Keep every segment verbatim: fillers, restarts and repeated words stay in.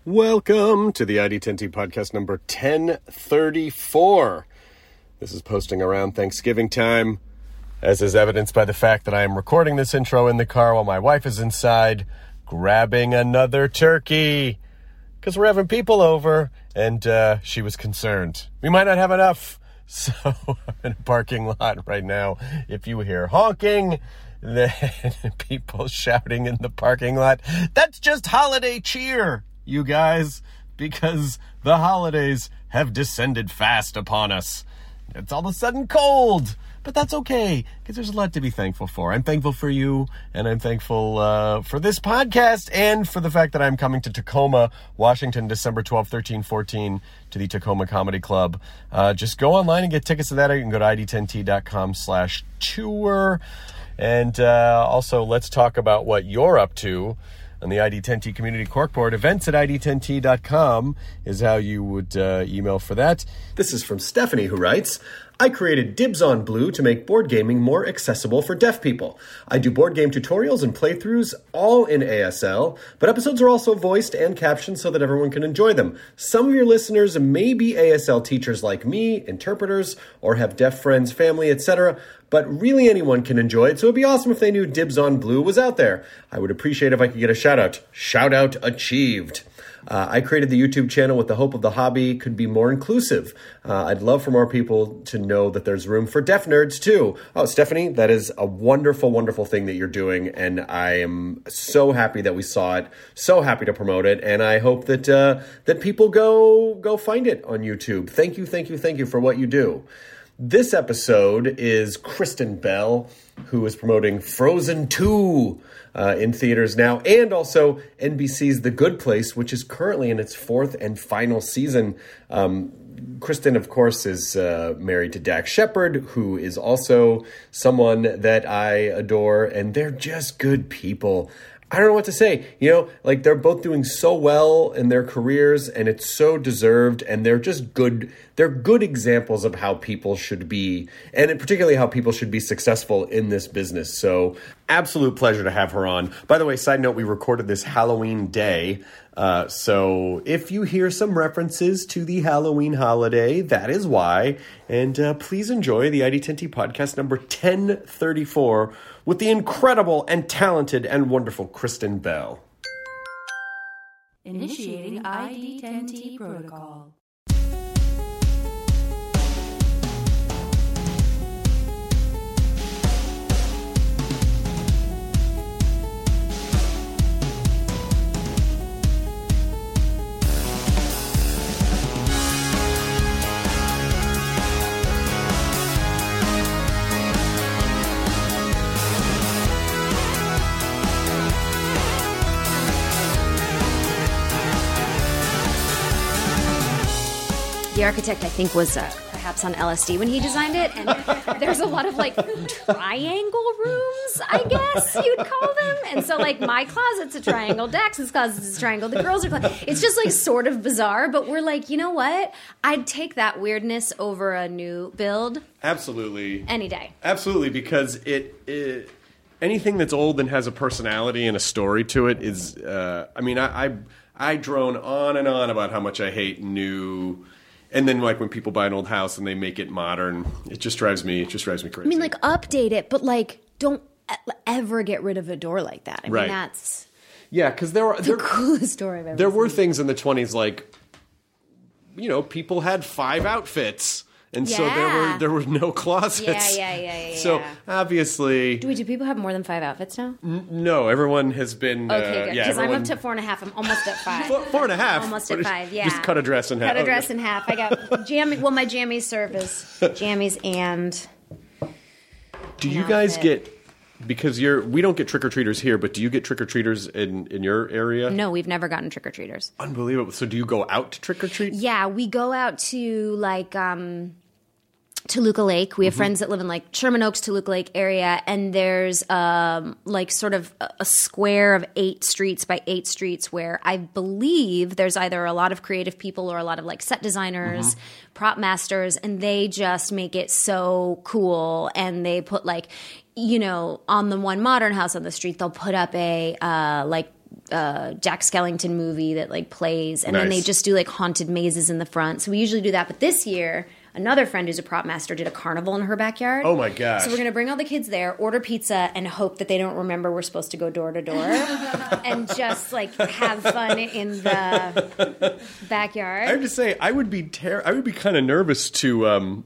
Welcome to the I D ten T podcast number ten thirty-four. This is posting around Thanksgiving time, as is evidenced by the fact that I am recording this intro in the car while my wife is inside grabbing another turkey. Because we're having people over, and uh, she was concerned. We might not have enough. So I'm in a parking lot right now. If you hear honking, then people shouting in the parking lot, that's just holiday cheer, you guys, because the holidays have descended fast upon us. It's all of a sudden cold, but that's okay, because there's a lot to be thankful for. I'm thankful for you, and I'm thankful uh, for this podcast, and for the fact that I'm coming to Tacoma, Washington, December twelfth, thirteenth, fourteenth, to the Tacoma Comedy Club. Uh, just go online and get tickets to that. You can go to I D ten T dot com slash tour. And uh, also, let's talk about what you're up to on the I D ten T Community Corkboard. Events at I D ten T dot com is how you would uh, email for that. This is from Stephanie, who writes, I created Dibs on Blue to make board gaming more accessible for deaf people. I do board game tutorials and playthroughs all in A S L, but episodes are also voiced and captioned so that everyone can enjoy them. Some of your listeners may be A S L teachers like me, interpreters, or have deaf friends, family, et cetera, but really anyone can enjoy it, so it'd be awesome if they knew Dibs on Blue was out there. I would appreciate if I could get a shout-out. Shout-out achieved. Uh, I created the YouTube channel with the hope of the hobby could be more inclusive. Uh, I'd love for more people to know that there's room for deaf nerds too. Oh, Stephanie, that is a wonderful, wonderful thing that you're doing, and I am so happy that we saw it, so happy to promote it, and I hope that uh, that people go go find it on YouTube. Thank you, thank you, thank you for what you do. This episode is Kristen Bell, who is promoting Frozen two uh, in theaters now, and also N B C's The Good Place, which is currently in its fourth and final season. Um, Kristen, of course, is uh, married to Dax Shepard, who is also someone that I adore, and they're just good people. I don't know what to say. You know, like, they're both doing so well in their careers, and it's so deserved, and they're just good. They're good examples of how people should be, and particularly how people should be successful in this business. So, absolute pleasure to have her on. By the way, side note, we recorded this Halloween day. Uh, so if you hear some references to the Halloween holiday, that is why. And uh, please enjoy the I D ten T podcast number ten thirty-four with the incredible and talented and wonderful Kristen Bell. Initiating I D ten T protocol. The architect, I think, was uh, perhaps on L S D when he designed it, and there's a lot of, like, triangle rooms, I guess you'd call them. And so, like, my closet's a triangle, Dax's closet's a triangle, the girls are clo- It's just, like, sort of bizarre, but we're like, you know what? I'd take that weirdness over a new build. Absolutely. Any day. Absolutely, because it... it anything that's old and has a personality and a story to it is... Uh, I mean, I, I I drone on and on about how much I hate new... And then, like, when people buy an old house and they make it modern, it just drives me, it just drives me crazy. I mean, like, update it, but, like, don't ever get rid of a door like that. I right. mean, that's yeah, because there are the there, coolest door I've ever There seen. were things in the twenties, like, you know, people had five outfits. And yeah. so there were there were no closets. Yeah, yeah, yeah, yeah. So obviously, do we? Do people have more than five outfits now? N- no, everyone has been. Okay, uh, good. Yeah, because everyone... I'm up to four and a half. I'm almost at five. four, four and a half. Almost at five. Yeah. Just cut a dress in half. Cut a dress in half. I got jammy. Well, my jammies serve as jammies and. Do you guys get? Because you're, we don't get trick or treaters here, but do you get trick or treaters in, in your area? No, we've never gotten trick or treaters. Unbelievable. So do you go out to trick or treat? Yeah, we go out to like um, Toluca Lake. We have mm-hmm. friends that live in like Sherman Oaks, Toluca Lake area, and there's um, like sort of a, a square of eight streets by eight streets where I believe there's either a lot of creative people or a lot of like set designers, mm-hmm. prop masters, and they just make it so cool. And they put like, you know, on the one modern house on the street, they'll put up a uh, like uh, Jack Skellington movie that like plays, and then Nice. they just do like haunted mazes in the front. So we usually do that. But this year, another friend who's a prop master did a carnival in her backyard. Oh my gosh. So we're gonna bring all the kids there, order pizza, and hope that they don't remember we're supposed to go door to door, and just like have fun in the backyard. I have to say, I would be ter- I would be kind of nervous to um,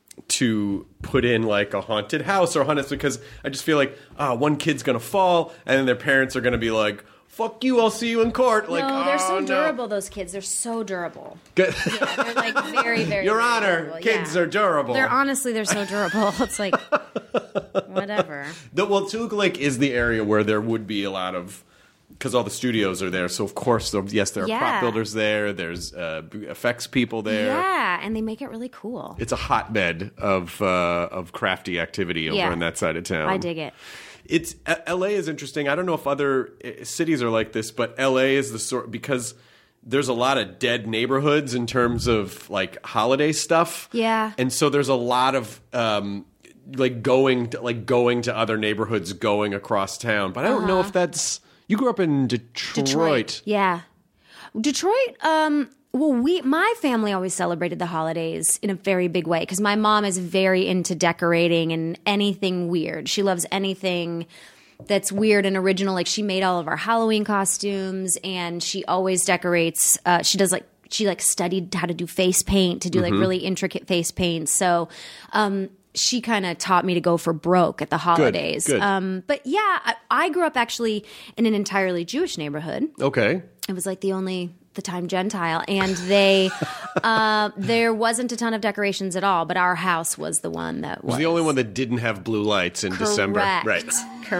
to put in like a haunted house or haunted because I just feel like ah, one kid's gonna fall, and then their parents are gonna be like, "Fuck you, I'll see you in court." Like, no, they're so oh, no. durable. Those kids, they're so durable. Good. Yeah, they're like very, very. Your very Honor, durable. kids Yeah. are durable. They're honestly, they're so durable. It's like whatever. The, well, Toluca Lake is the area where there would be a lot of, because all the studios are there. So of course, there, yes, there are Yeah. prop builders there. There's uh, effects people there. Yeah, and they make it really cool. It's a hotbed of uh, of crafty activity over Yeah. on that side of town. I dig it. It's uh, L A is interesting. I don't know if other uh, cities are like this, but L A is the sort because there's a lot of dead neighborhoods in terms of like holiday stuff. Yeah. and so there's a lot of um, like going to, like going to other neighborhoods, going across town. But I don't know if that's. You grew up in Detroit. Detroit. Yeah. Detroit, um, well, we, my family always celebrated the holidays in a very big way because my mom is very into decorating and anything weird. She loves anything that's weird and original. Like she made all of our Halloween costumes and she always decorates. Uh, she does like, she like studied how to do face paint, to do like really intricate face paint. So, um, she kind of taught me to go for broke at the holidays. good. Um, but yeah, I, I grew up actually in an entirely Jewish neighborhood. Okay. It was like the only the time Gentile, and they uh, there wasn't a ton of decorations at all. But our house was the one that was, Was the only one that didn't have blue lights in December. Correct. Right.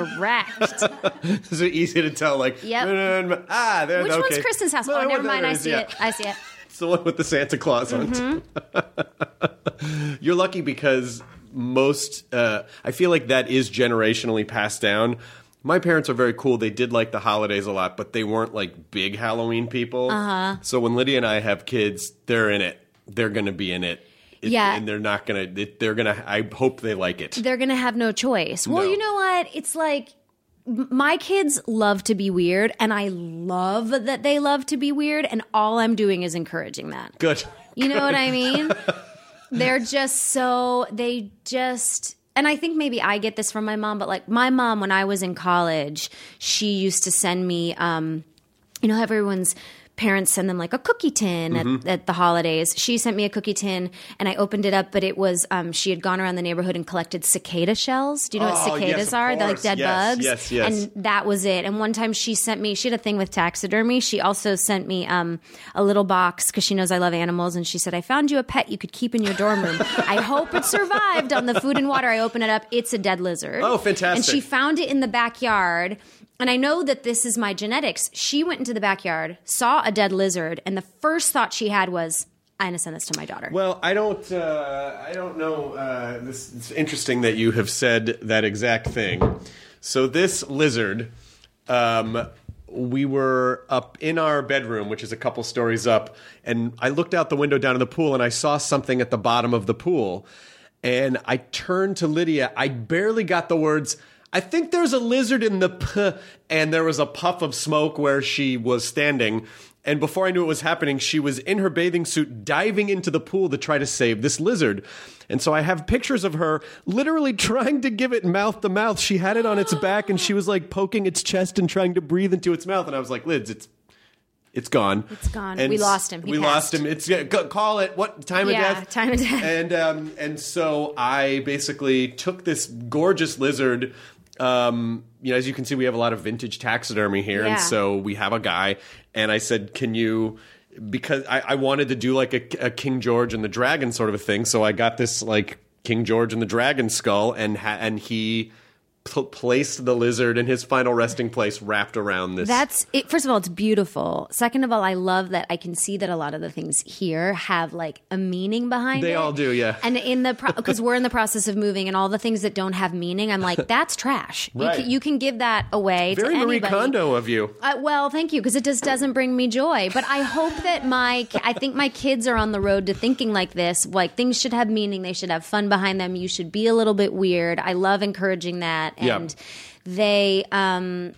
Correct. So easy to tell, like, Yep. ah, there. Which okay. one's Kristen's house? No, Oh, I never know mind. there I is, see yeah. it. I see it. It's the one with the Santa Claus on Mm-hmm. it. You're lucky because most, uh, I feel like that is generationally passed down. My parents are very cool. They did like the holidays a lot, but they weren't like big Halloween people. Uh-huh. So when Lydia and I have kids, they're in it. They're going to be in it. It- Yeah. And they're not going to, they're going to, I hope they like it. They're gonna have no choice. Well, No. you know what? It's like m- my kids love to be weird, and I love that they love to be weird. And all I'm doing is encouraging that. Good. You know what I mean? They're just so, they just, and I think maybe I get this from my mom, but like my mom, when I was in college, she used to send me, um, you know, how everyone's parents send them like a cookie tin Mm-hmm. at, at the holidays. She sent me a cookie tin and I opened it up, but it was, um, she had gone around the neighborhood and collected cicada shells. Do you know Oh, what yes, cicadas of are? They're like course. dead Yes, bugs. yes, yes. And that was it. And one time she sent me, she had a thing with taxidermy. She also sent me um, a little box because she knows I love animals. And she said, I found you a pet you could keep in your dorm room. I hope it survived on the food and water. I open it up. It's a dead lizard. Oh, fantastic. And she found it in the backyard. And I know that this is my genetics. She went into the backyard, saw a dead lizard, and the first thought she had was, I'm going to send this to my daughter. Well, I don't. Uh, I don't know. Uh, this it's interesting that you have said that exact thing. So this lizard, um, we were up in our bedroom, which is a couple stories up, and I looked out the window down in the pool, and I saw something at the bottom of the pool, and I turned to Lydia. I barely got the words, I think there's a lizard in the p, and there was a puff of smoke where she was standing. And before I knew what was happening, she was in her bathing suit diving into the pool to try to save this lizard. And so I have pictures of her literally trying to give it mouth to mouth. She had it on its back and she was like poking its chest and trying to breathe into its mouth. And I was like, Liz, it's it's gone. It's gone. And We lost him. He we passed. lost him. It's yeah, go- call it what time of Yeah, death? time of death. And um, and so I basically took this gorgeous lizard. Um, you know, as you can see, we have a lot of vintage taxidermy here, Yeah. and so we have a guy. And I said, "Can you?" Because I, I wanted to do like a, a King George and the Dragon sort of a thing, so I got this like King George and the Dragon skull, and ha- and he pl- placed the lizard in his final resting place, wrapped around this. That's it. First of all, it's beautiful. Second of all, I love that I can see that a lot of the things here have like a meaning behind it. They all do, yeah. And in the because we're in the process of moving, and all the things that don't have meaning, I'm like, that's trash. Right. You, can, you can give that away Very to Marie anybody. Kondo of you. Uh, well, thank you, because it just doesn't bring me joy. But I hope that my, I think my kids are on the road to thinking like this. Like things should have meaning. They should have fun behind them. You should be a little bit weird. I love encouraging that. Yeah. And they, um,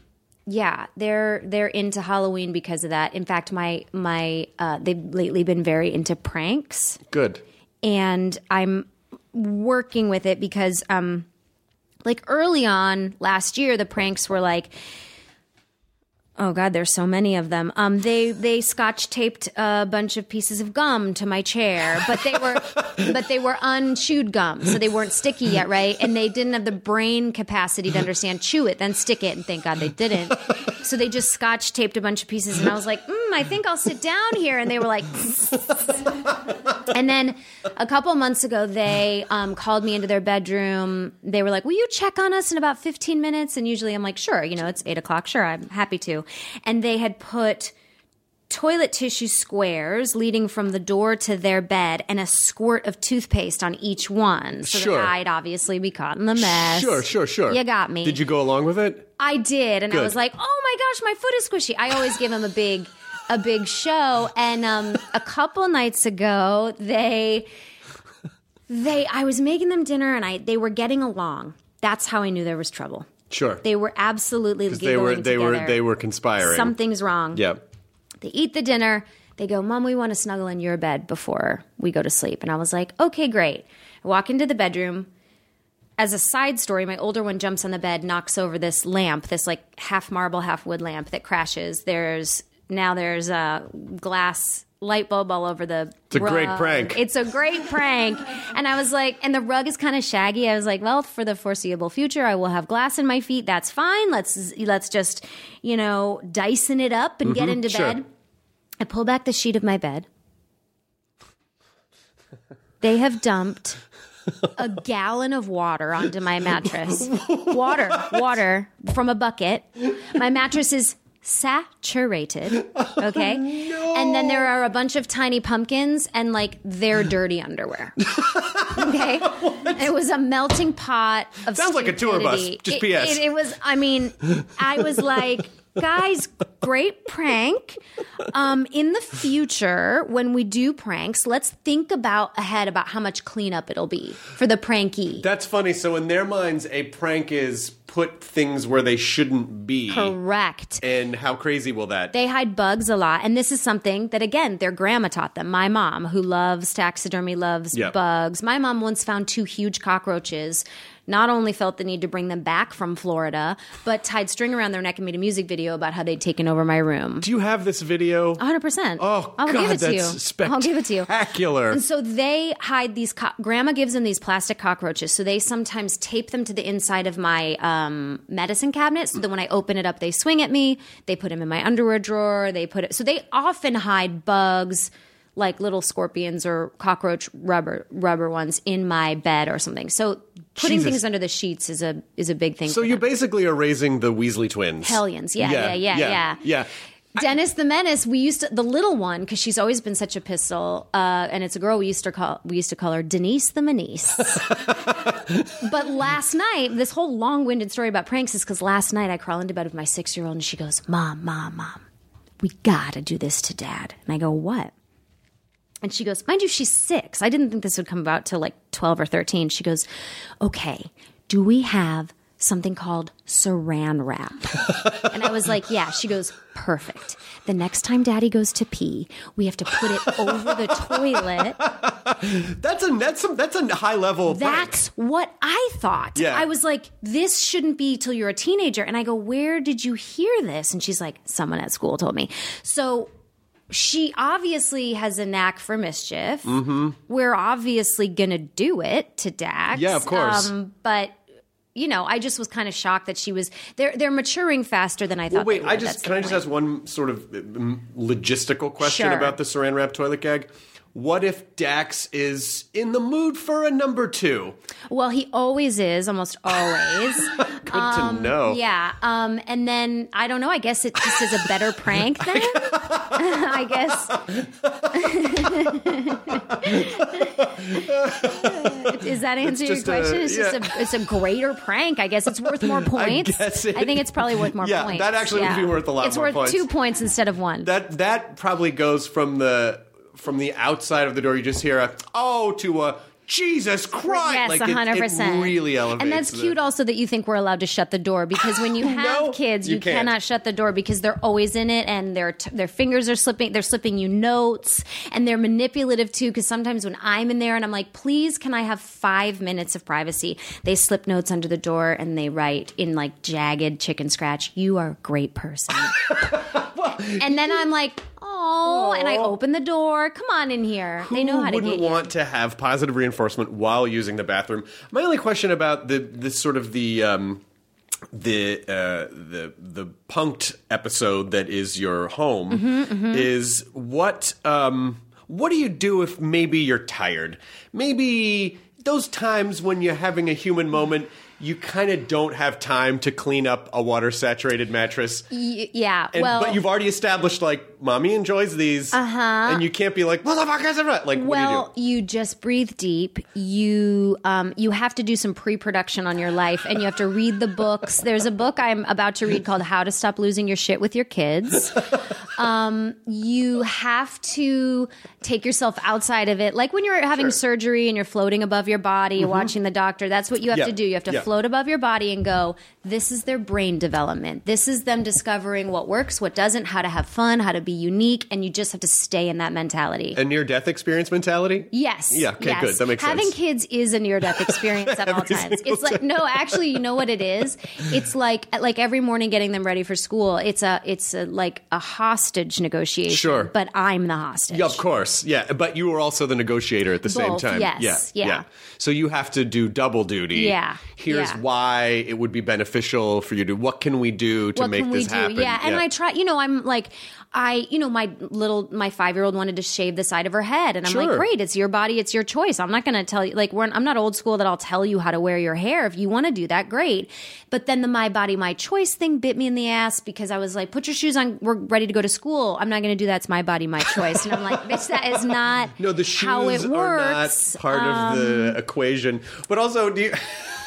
Yeah, they're they're into Halloween because of that. In fact, my my uh, they've lately been very into pranks. Good. And I'm working with it because, um, like early on last year, the pranks were like, oh God, there's so many of them. Um, they they scotch taped a bunch of pieces of gum to my chair, but they were but they were unchewed gum, so they weren't sticky yet, right? And they didn't have the brain capacity to understand chew it, then stick it, and thank God they didn't. So they just scotch taped a bunch of pieces, and I was like, mm, I think I'll sit down here, and they were like. And then a couple months ago, they um, called me into their bedroom. They were like, will you check on us in about fifteen minutes? And usually I'm like, sure, you know, it's eight o'clock. Sure, I'm happy to. And they had put toilet tissue squares leading from the door to their bed and a squirt of toothpaste on each one. So Sure. that I'd obviously be caught in the mess. Sure, sure, sure. You got me. Did you go along with it? I did. And Good. I was like, oh my gosh, my foot is squishy. I always give them a big... a big show. And um, a couple nights ago, they, they, I was making them dinner, and I, they were getting along. That's how I knew there was trouble. Sure. They were absolutely Because giggling they were they together. were they were conspiring. Something's wrong. Yeah. They eat the dinner. They go, Mom, we want to snuggle in your bed before we go to sleep. And I was like, okay, great. I walk into the bedroom. As a side story, my older one jumps on the bed, knocks over this lamp, this like half marble, half wood lamp that crashes. There's now there's a glass light bulb all over the It's a rug. great prank. It's a great prank. And I was like, and the rug is kind of shaggy. I was like, well, for the foreseeable future, I will have glass in my feet. That's fine. Let's let's just, you know, Dyson it up and get into sure. bed. I pull back the sheet of my bed. They have dumped a gallon of water onto my mattress. Water, water from a bucket. My mattress is saturated, okay? No. And then there are a bunch of tiny pumpkins and like their dirty underwear. Okay? It was a melting pot of Sounds like a tour bus, stupidity. just It- P S. It, it was, I mean, I was like, guys, great prank. Um, in the future, when we do pranks, let's think about ahead about how much cleanup it'll be for the prankee. That's funny. So in their minds, a prank is put things where they shouldn't be. Correct. And how crazy will that? They hide bugs a lot. And this is something that, again, their grandma taught them. My mom, who loves taxidermy, loves Yeah. bugs. My mom once found two huge cockroaches, not only felt the need to bring them back from Florida, but tied string around their neck and made a music video about how they'd taken over my room. Do you have this video? one hundred percent. Oh, I'll God, give it to that's you. spectacular. I'll give it to you. Spectacular. And so they hide these. Co- Grandma gives them these plastic cockroaches. So they sometimes tape them to the inside of my um, medicine cabinet, so that when I open it up, they swing at me. They put them in my underwear drawer. They put it. So they often hide bugs, like little scorpions or cockroach rubber rubber ones, in my bed or something. So putting Jesus. things under the sheets is a is a big thing. So for you them. basically are raising the Weasley twins. Hellions. Yeah, yeah, yeah, yeah. yeah. yeah. Dennis the Menace, we used to, the little one, because she's always been such a pistol, uh, and it's a girl, we used to call we used to call her Denise the Menace. But last night, this whole long-winded story about pranks is because last night I crawl into bed with my six-year-old and she goes, Mom, Mom, Mom, we gotta do this to Dad. And I go, what? And she goes, mind you, she's six. I didn't think this would come about till like twelve or thirteen. She goes, okay, do we have something called saran wrap? And I was like, yeah. She goes, perfect. The next time Daddy goes to pee, we have to put it over the toilet. That's a that's some that's a high level. That's what I thought. Yeah. I was like, this shouldn't be till you're a teenager. And I go, where did you hear this? And she's like, someone at school told me. So she obviously has a knack for mischief. Mm-hmm. We're obviously going to do it to Dax. Yeah, of course. Um, but, you know, I just was kind of shocked that she was – they're they're maturing faster than I thought Well, wait, they would. I just That's can the I just point. ask one sort of um, logistical question Sure. about the saran wrap toilet gag? What if Dax is in the mood for a number two? Well, he always is, almost always. Good to know. Yeah. Um, and then, I don't know, I guess it just is a better prank then. I guess. Does that answer your just a- question? It's just yeah. a it's a greater prank. I guess it's worth more points. guess it- I think it's probably worth more Yeah, points. that actually would be worth a lot it's more worth points. two points instead of one. That that probably goes from the from the outside of the door. You just hear a oh to a Jesus Christ. Yes, like one hundred it, percent. it really elevates. And that's the- cute also that you think we're allowed to shut the door, because when you have No, kids, you you, can't. cannot shut the door because they're always in it, and their t- their fingers are slipping, they're slipping you notes, and they're manipulative too, because sometimes when I'm in there and I'm like, please, can I have five minutes of privacy? They slip notes under the door and they write in like jagged chicken scratch, you are a great person. well, And then I'm like, oh, and I open the door. Come on in here. They know how to wouldn't get you. want to have positive reinforcement while using the bathroom? My only question about the this sort of the um, the uh, the the punked episode that is your home Mm-hmm, mm-hmm. is what um, what do you do if maybe you're tired? Maybe those times when you're having a human moment, you kind of don't have time to clean up a water-saturated mattress. Y- yeah, And, well, but you've already established, like, mommy enjoys these. Uh-huh. And you can't be like, motherfucker, is it right? Like, well, what do you do? you just breathe deep. You um, you have to do some pre-production on your life, and you have to read the books. There's a book I'm about to read called How to Stop Losing Your Shit with Your Kids. Um, you have to take yourself outside of it. Like when you're having Sure. surgery and you're floating above your body, you're watching the doctor, that's what you have Yeah. to do. You have to Yeah. float above your body and go, this is their brain development. This is them discovering what works, what doesn't, how to have fun, how to be unique, and you just have to stay in that mentality. A near-death experience mentality? Yes. Yeah, okay, yes. good. That makes Having sense. kids is a near-death experience at all Every times. single It's like time. no, actually, you know what it is? It's like like every morning getting them ready for school. It's a it's a, like a hostage negotiation. Sure. But I'm the hostage. Yeah, of course. Yeah, but you were also the negotiator at the same Both, time. yes, Yeah, yeah. So you have to do double duty. Yeah, Here's yeah. why it would be beneficial for you to. What can we do to What make can this we do? happen? Yeah, and I try. You know, I'm like, I, you know, my little, my five year old wanted to shave the side of her head, and I'm Sure. like, great, it's your body, it's your choice. I'm not going to tell you, like, we're, I'm not old school that I'll tell you how to wear your hair. If you want to do that, great. But then the my body, my choice thing bit me in the ass because I was like, put your shoes on, we're ready to go to school. I'm not going to do that. It's my body, my choice. And I'm like, bitch, that is not No, the shoes how it are works. not part Um, of the equation. But also, do you?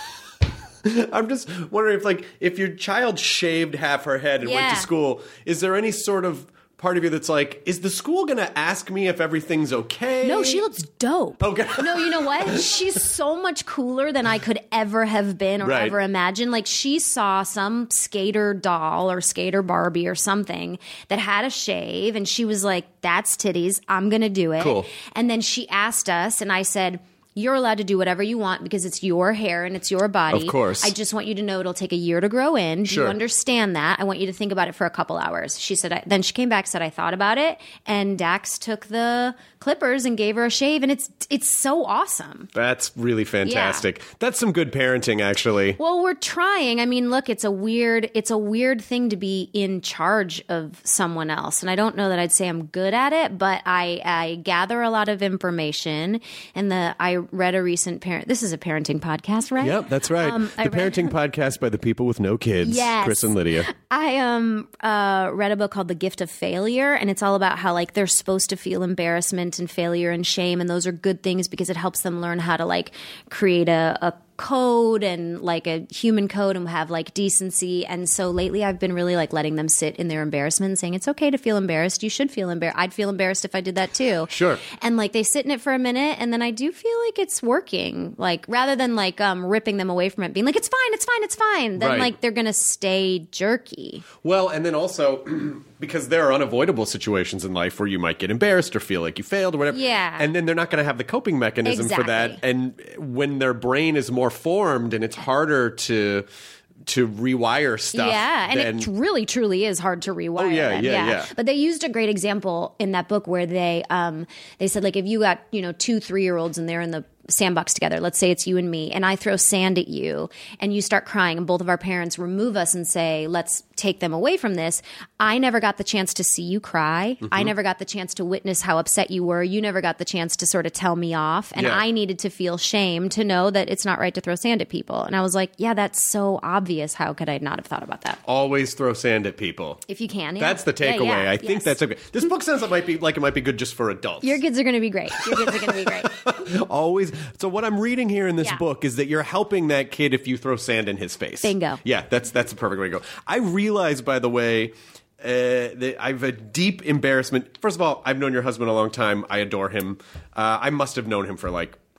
I'm just wondering if, like, if your child shaved half her head and went Yeah. to school, is there any sort of part of you that's like, is the school going to ask me if everything's okay? No, she looks dope. Okay. No, you know what? She's so much cooler than I could ever have been or Right. ever imagine. Like she saw some skater doll or skater Barbie or something that had a shave, and she was like, that's titties. I'm going to do it. Cool. And then she asked us, and I said, you're allowed to do whatever you want because it's your hair and it's your body. Of course. I just want you to know it'll take a year to grow in. Do Sure. you understand that? I want you to think about it for a couple hours. She said, I, then she came back, said, I thought about it. And Dax took the clippers and gave her a shave. And it's, it's so awesome. That's really fantastic. That's some good parenting, actually. Well, we're trying. I mean, look, it's a weird, it's a weird thing to be in charge of someone else. And I don't know that I'd say I'm good at it, but I, I gather a lot of information. And the, I read a recent parent, this is a parenting podcast, right? Yep, that's right. Um, I the read- parenting podcast by the people with no kids, Yes. Chris and Lydia. I um uh, read a book called The Gift of Failure, and it's all about how like they're supposed to feel embarrassment and failure and shame, and those are good things because it helps them learn how to like create a, a code and like a human code and have like decency. And so lately I've been really like letting them sit in their embarrassment and saying it's okay to feel embarrassed. You should feel embarrassed. I'd feel embarrassed if I did that too. Sure. And like they sit in it for a minute, and then I do feel like it's working. Like rather than like um ripping them away from it, being like it's fine, it's fine, it's fine. Then Right. like they're gonna stay jerky. Well, and then also, because there are unavoidable situations in life where you might get embarrassed or feel like you failed or whatever. Yeah. And then they're not going to have the coping mechanism for that. Exactly. And when their brain is more formed and it's harder to to rewire stuff. Yeah, and then, it really, truly is hard to rewire. Oh, yeah, them. yeah, yeah. But they used a great example in that book where they um, they said like if you got you know two three year olds and they're in the sandbox together, let's say it's you and me, and I throw sand at you and you start crying and both of our parents remove us and say, let's take them away from this. I never got the chance to see you cry. Mm-hmm. I never got the chance to witness how upset you were. You never got the chance to sort of tell me off. And Yeah. I needed to feel shame to know that it's not right to throw sand at people. And I was like, yeah, that's so obvious. How could I not have thought about that? always throw sand at people. If you can, yeah. That's the Yeah, takeaway. yeah, I think yes. that's okay. This book sounds like it might be like it might be good just for adults. Your kids are going to be great. Your kids are going to be great. Always. So what I'm reading here in this Yeah. book is that you're helping that kid if you throw sand in his face. Bingo. Yeah, that's that's the perfect way to go. I realize, by the way, uh, that I have a deep embarrassment. First of all, I've known your husband a long time. I adore him. Uh, I must have known him for like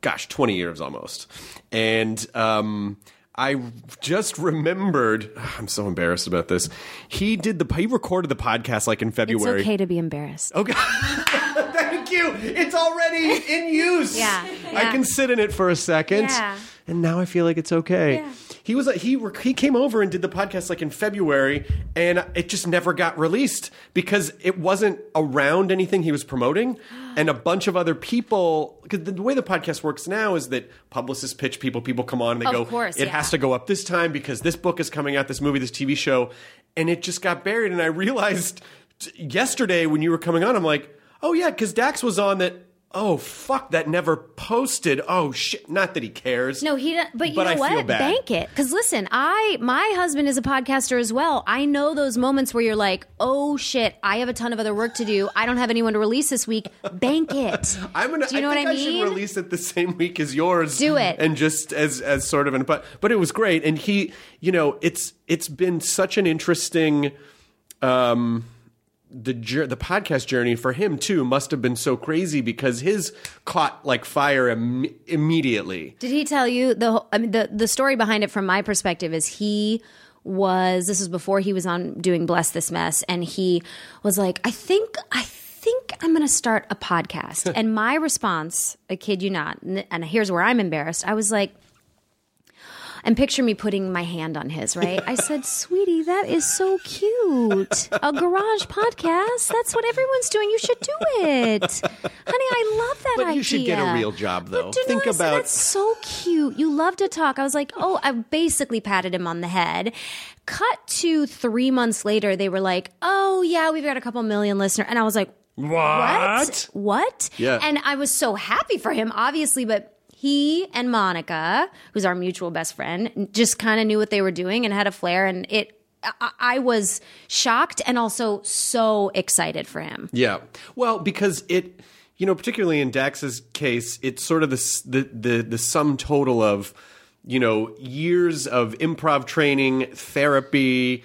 gosh, twenty years almost. And um, I just remembered, I'm so embarrassed about this. He did the, he recorded the podcast like in February. It's okay to be embarrassed. Okay. Thank you. It's already in use. Yeah, yeah. I can sit in it for a second. Yeah. And now I feel like it's okay. Yeah. He was he he came over and did the podcast like in February, and it just never got released because it wasn't around anything he was promoting, and a bunch of other people. Because the way the podcast works now is that publicists pitch people, people come on, and they Of go, course, it yeah. has to go up this time because this book is coming out, this movie, this T V show, and it just got buried. And I realized t- yesterday when you were coming on, I'm like, oh yeah, because Dax was on that. Oh, fuck, that never posted. Oh, shit. Not that he cares. No, he doesn't. But you But know I what? feel bad. Bank it. Because listen, I my husband is a podcaster as well. I know those moments where you're like, oh, shit, I have a ton of other work to do. I don't have anyone to release this week. Bank it. I'm gonna, do you know I what think I I, mean? should release it the same week as yours. Do it. And just as as sort of an but but it was great. And he, you know, it's it's been such an interesting um the jour- the podcast journey for him too must have been so crazy because his caught like fire Im- immediately. Did he tell you the whole- I mean the the story behind it from my perspective is he was this was before he was on doing Bless This Mess, and he was like, I think I think I'm going to start a podcast. And my response, I kid you not, and here's where I'm embarrassed. I was like, and picture me putting my hand on his, right? I said, sweetie, that is so cute. A garage podcast. That's what everyone's doing. You should do it. Honey, I love that But idea. you should get a real job, though. But do you Think know what I said? about- That's so cute. You love to talk. I was like, oh, I basically patted him on the head. Cut to three months later, they were like, oh, yeah, we've got a couple million listeners. And I was like, What? what? What? Yeah. And I was so happy for him, obviously, but he and Monica, who's our mutual best friend, just kind of knew what they were doing and had a flair. And it, I, I was shocked and also so excited for him. Yeah. Well, because it, you know, particularly in Dax's case, it's sort of the s- the the, the sum total of, you know, years of improv training, therapy,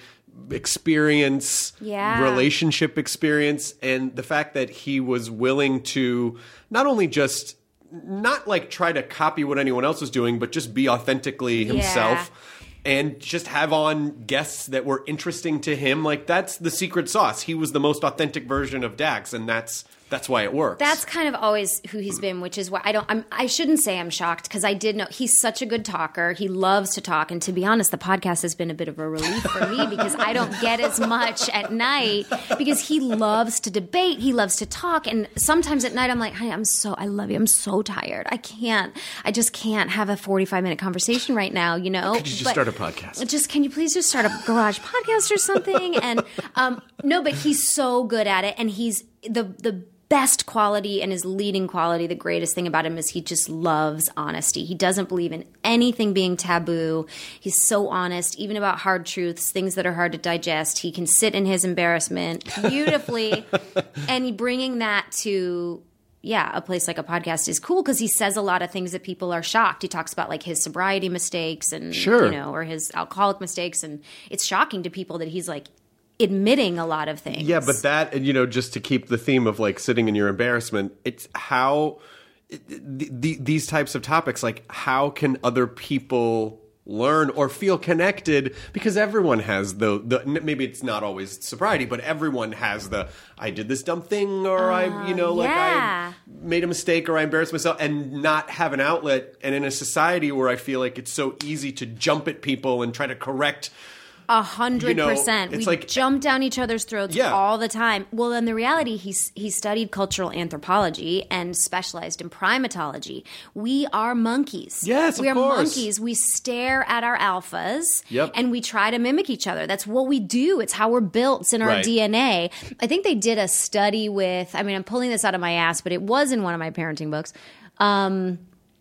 experience, Yeah. relationship experience, and the fact that he was willing to not only just not like try to copy what anyone else was doing, but just be authentically himself. And just have on guests that were interesting to him. Like, that's the secret sauce. He was the most authentic version of Dax, and that's that's why it works. That's kind of always who he's been, which is why I don't. I'm, I shouldn't say I'm shocked because I did know he's such a good talker. He loves to talk, and to be honest, the podcast has been a bit of a relief for me because I don't get as much at night because he loves to debate. He loves to talk, and sometimes at night I'm like, "Honey, I'm so I love you. I'm so tired. I can't. I just can't have a forty-five minute conversation right now. You know? Could you just But start a podcast? Just can you please just start a garage podcast or something?" And um, no, but he's so good at it, and he's the the. best quality and his leading quality, the greatest thing about him is he just loves honesty. He doesn't believe in anything being taboo. He's so honest, even about hard truths, things that are hard to digest. He can sit in his embarrassment beautifully. And bringing that to, yeah, a place like a podcast is cool because he says a lot of things that people are shocked. He talks about like his sobriety mistakes and, Sure. you know, or his alcoholic mistakes. And it's shocking to people that he's like, admitting a lot of things. Yeah, but that, and you know, just to keep the theme of like sitting in your embarrassment, it's how it, the, these types of topics, like how can other people learn or feel connected? Because everyone has the, the maybe it's not always sobriety, but everyone has the I did this dumb thing, or uh, I, you know, like yeah. I made a mistake, or I embarrassed myself, and not have an outlet. And in a society where I feel like it's so easy to jump at people and try to correct. A hundred You know, percent. it's We like- jump down each other's throats Yeah. all the time. Well, in the reality, he's he studied cultural anthropology and specialized in primatology. We are monkeys. Yes, of we are course. monkeys. We stare at our alphas, Yep. and we try to mimic each other. That's what we do. It's how we're built. It's in our Right. D N A. I think they did a study with. I mean, I'm pulling this out of my ass, but it was in one of my parenting books. Um,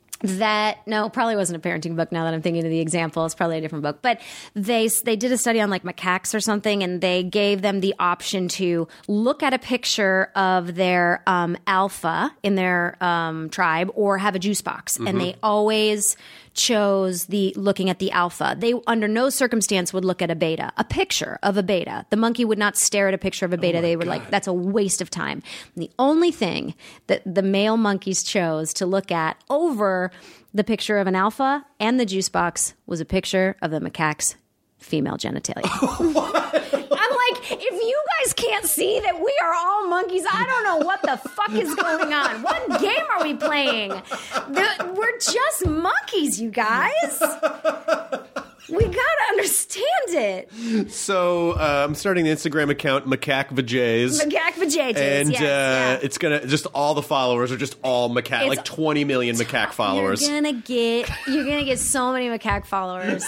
that no, probably wasn't a parenting book. Now that I'm thinking of the example, it's probably a different book. But they they did a study on like macaques or something, and they gave them the option to look at a picture of their um, alpha in their um, tribe or have a juice box, Mm-hmm. and they always chose the looking at the alpha. They under no circumstance would look at a beta, a picture of a beta. The monkey would not stare at a picture of a beta. They were like, that's a waste of time. And the only thing that the male monkeys chose to look at over were the picture of an alpha, and the juice box was a picture of the macaque's female genitalia. I'm like, if you guys can't see that we are all monkeys, I don't know what the fuck is going on. What game are we playing? The, we're just monkeys, you guys. We gotta understand it. So uh, I'm starting the Instagram account Macaque Vajays. Macaque Vajays, and yes, uh, yeah. it's gonna just all the followers are just all macaque, It's like twenty million macaque followers. You're gonna get, you're gonna get so many macaque followers.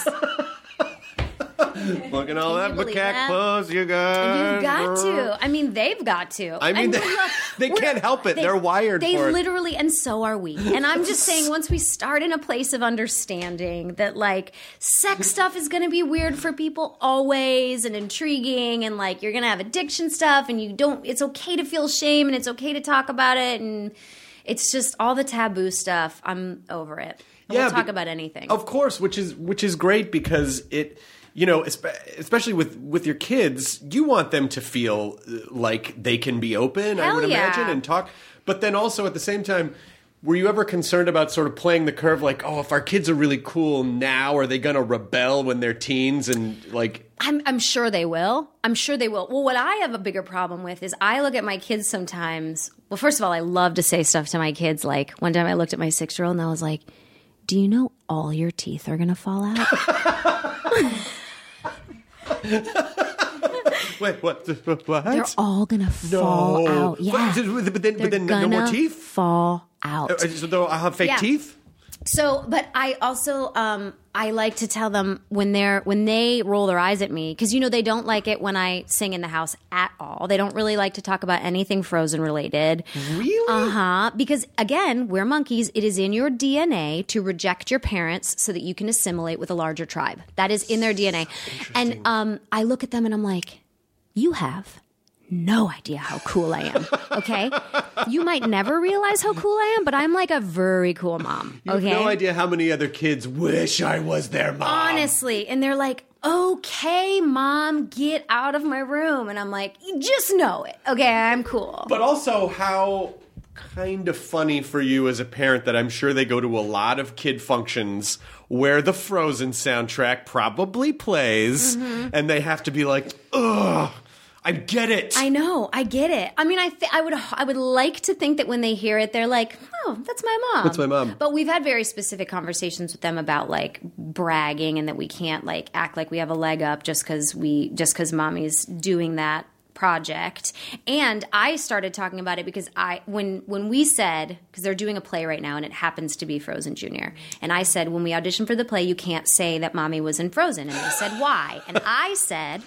Look at all Can that you believe macaque that? clothes you got. You've got to. I mean, they've got to. I mean, And they- look, they we're- can't help it. they- They're wired They for it. literally, and so are we. And I'm just saying, once we start in a place of understanding that, like, sex stuff is going to be weird for people always and intriguing, and, like, you're going to have addiction stuff, and you don't, it's okay to feel shame, and it's okay to talk about it, and it's just all the taboo stuff. I'm over it. I Yeah, will talk be- about anything. Of course, which is which is great because it, you know, espe- especially with with your kids, you want them to feel uh, like they can be open. I Hell would yeah. imagine and talk, but then also at the same time. Were you ever concerned about sort of playing the curve, like, oh, if our kids are really cool now, are they going to rebel when they're teens? And like, I'm, I'm sure they will. I'm sure they will. Well, what I have a bigger problem with is I look at my kids sometimes. Well, first of all, I love to say stuff to my kids. Like one time I looked at my six-year-old and I was like, do you know all your teeth are going to fall out? wait, what? What? They're all going to fall out. Yeah. But, but then, They're but then no more gonna teeth? fall out. Uh, So they'll- I'll have fake Yeah. teeth? So, but I also um, I like to tell them when they're when they roll their eyes at me, because you know they don't like it when I sing in the house at all. They don't really like to talk about anything Frozen related. Really? Uh huh. Because again, we're monkeys. It is in your D N A to reject your parents so that you can assimilate with a larger tribe. That is in their D N A. And um, I look at them and I'm like, you have no idea how cool I am. Okay, you might never realize how cool I am, but I'm like a very cool mom. You Okay, have no idea how many other kids wish I was their mom. honestly, and they're like, okay, mom, get out of my room. And I'm like, you just know it. Okay, I'm cool. But also how kind of funny for you as a parent that I'm sure they go to a lot of kid functions where the Frozen soundtrack probably plays Mm-hmm. and they have to be like, ugh, I get it. I know, I get it. I mean, I th- I would I would like to think that when they hear it, they're like, "Oh, that's my mom." That's my mom. But we've had very specific conversations with them about like bragging and that we can't like act like we have a leg up just because we just because mommy's doing that project. And I started talking about it because I when when we said, because they're doing a play right now and it happens to be Frozen Junior, and I said when we auditioned for the play, you can't say that mommy was in Frozen, and they said why, and I said,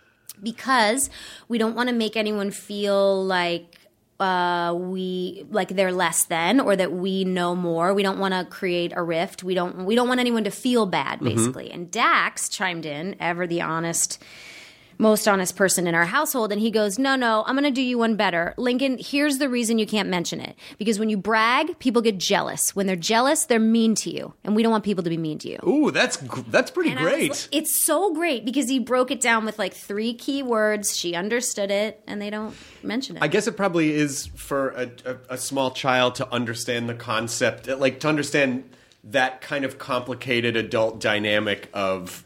because we don't want to make anyone feel like uh, we like they're less than or that we know more. We don't want to create a rift. We don't we don't want anyone to feel bad, basically. And Dax chimed in, ever the honest, most honest person in our household, and he goes, no, no, I'm going to do you one better. Lincoln, here's the reason you can't mention it. Because when you brag, people get jealous. When they're jealous, they're mean to you. And we don't want people to be mean to you. Ooh, that's gr- that's pretty And I was great. like- it's so great because he broke it down with like three key words. She understood it, and they don't mention it. I guess it probably is for a, a, a small child to understand the concept, like to understand that kind of complicated adult dynamic of,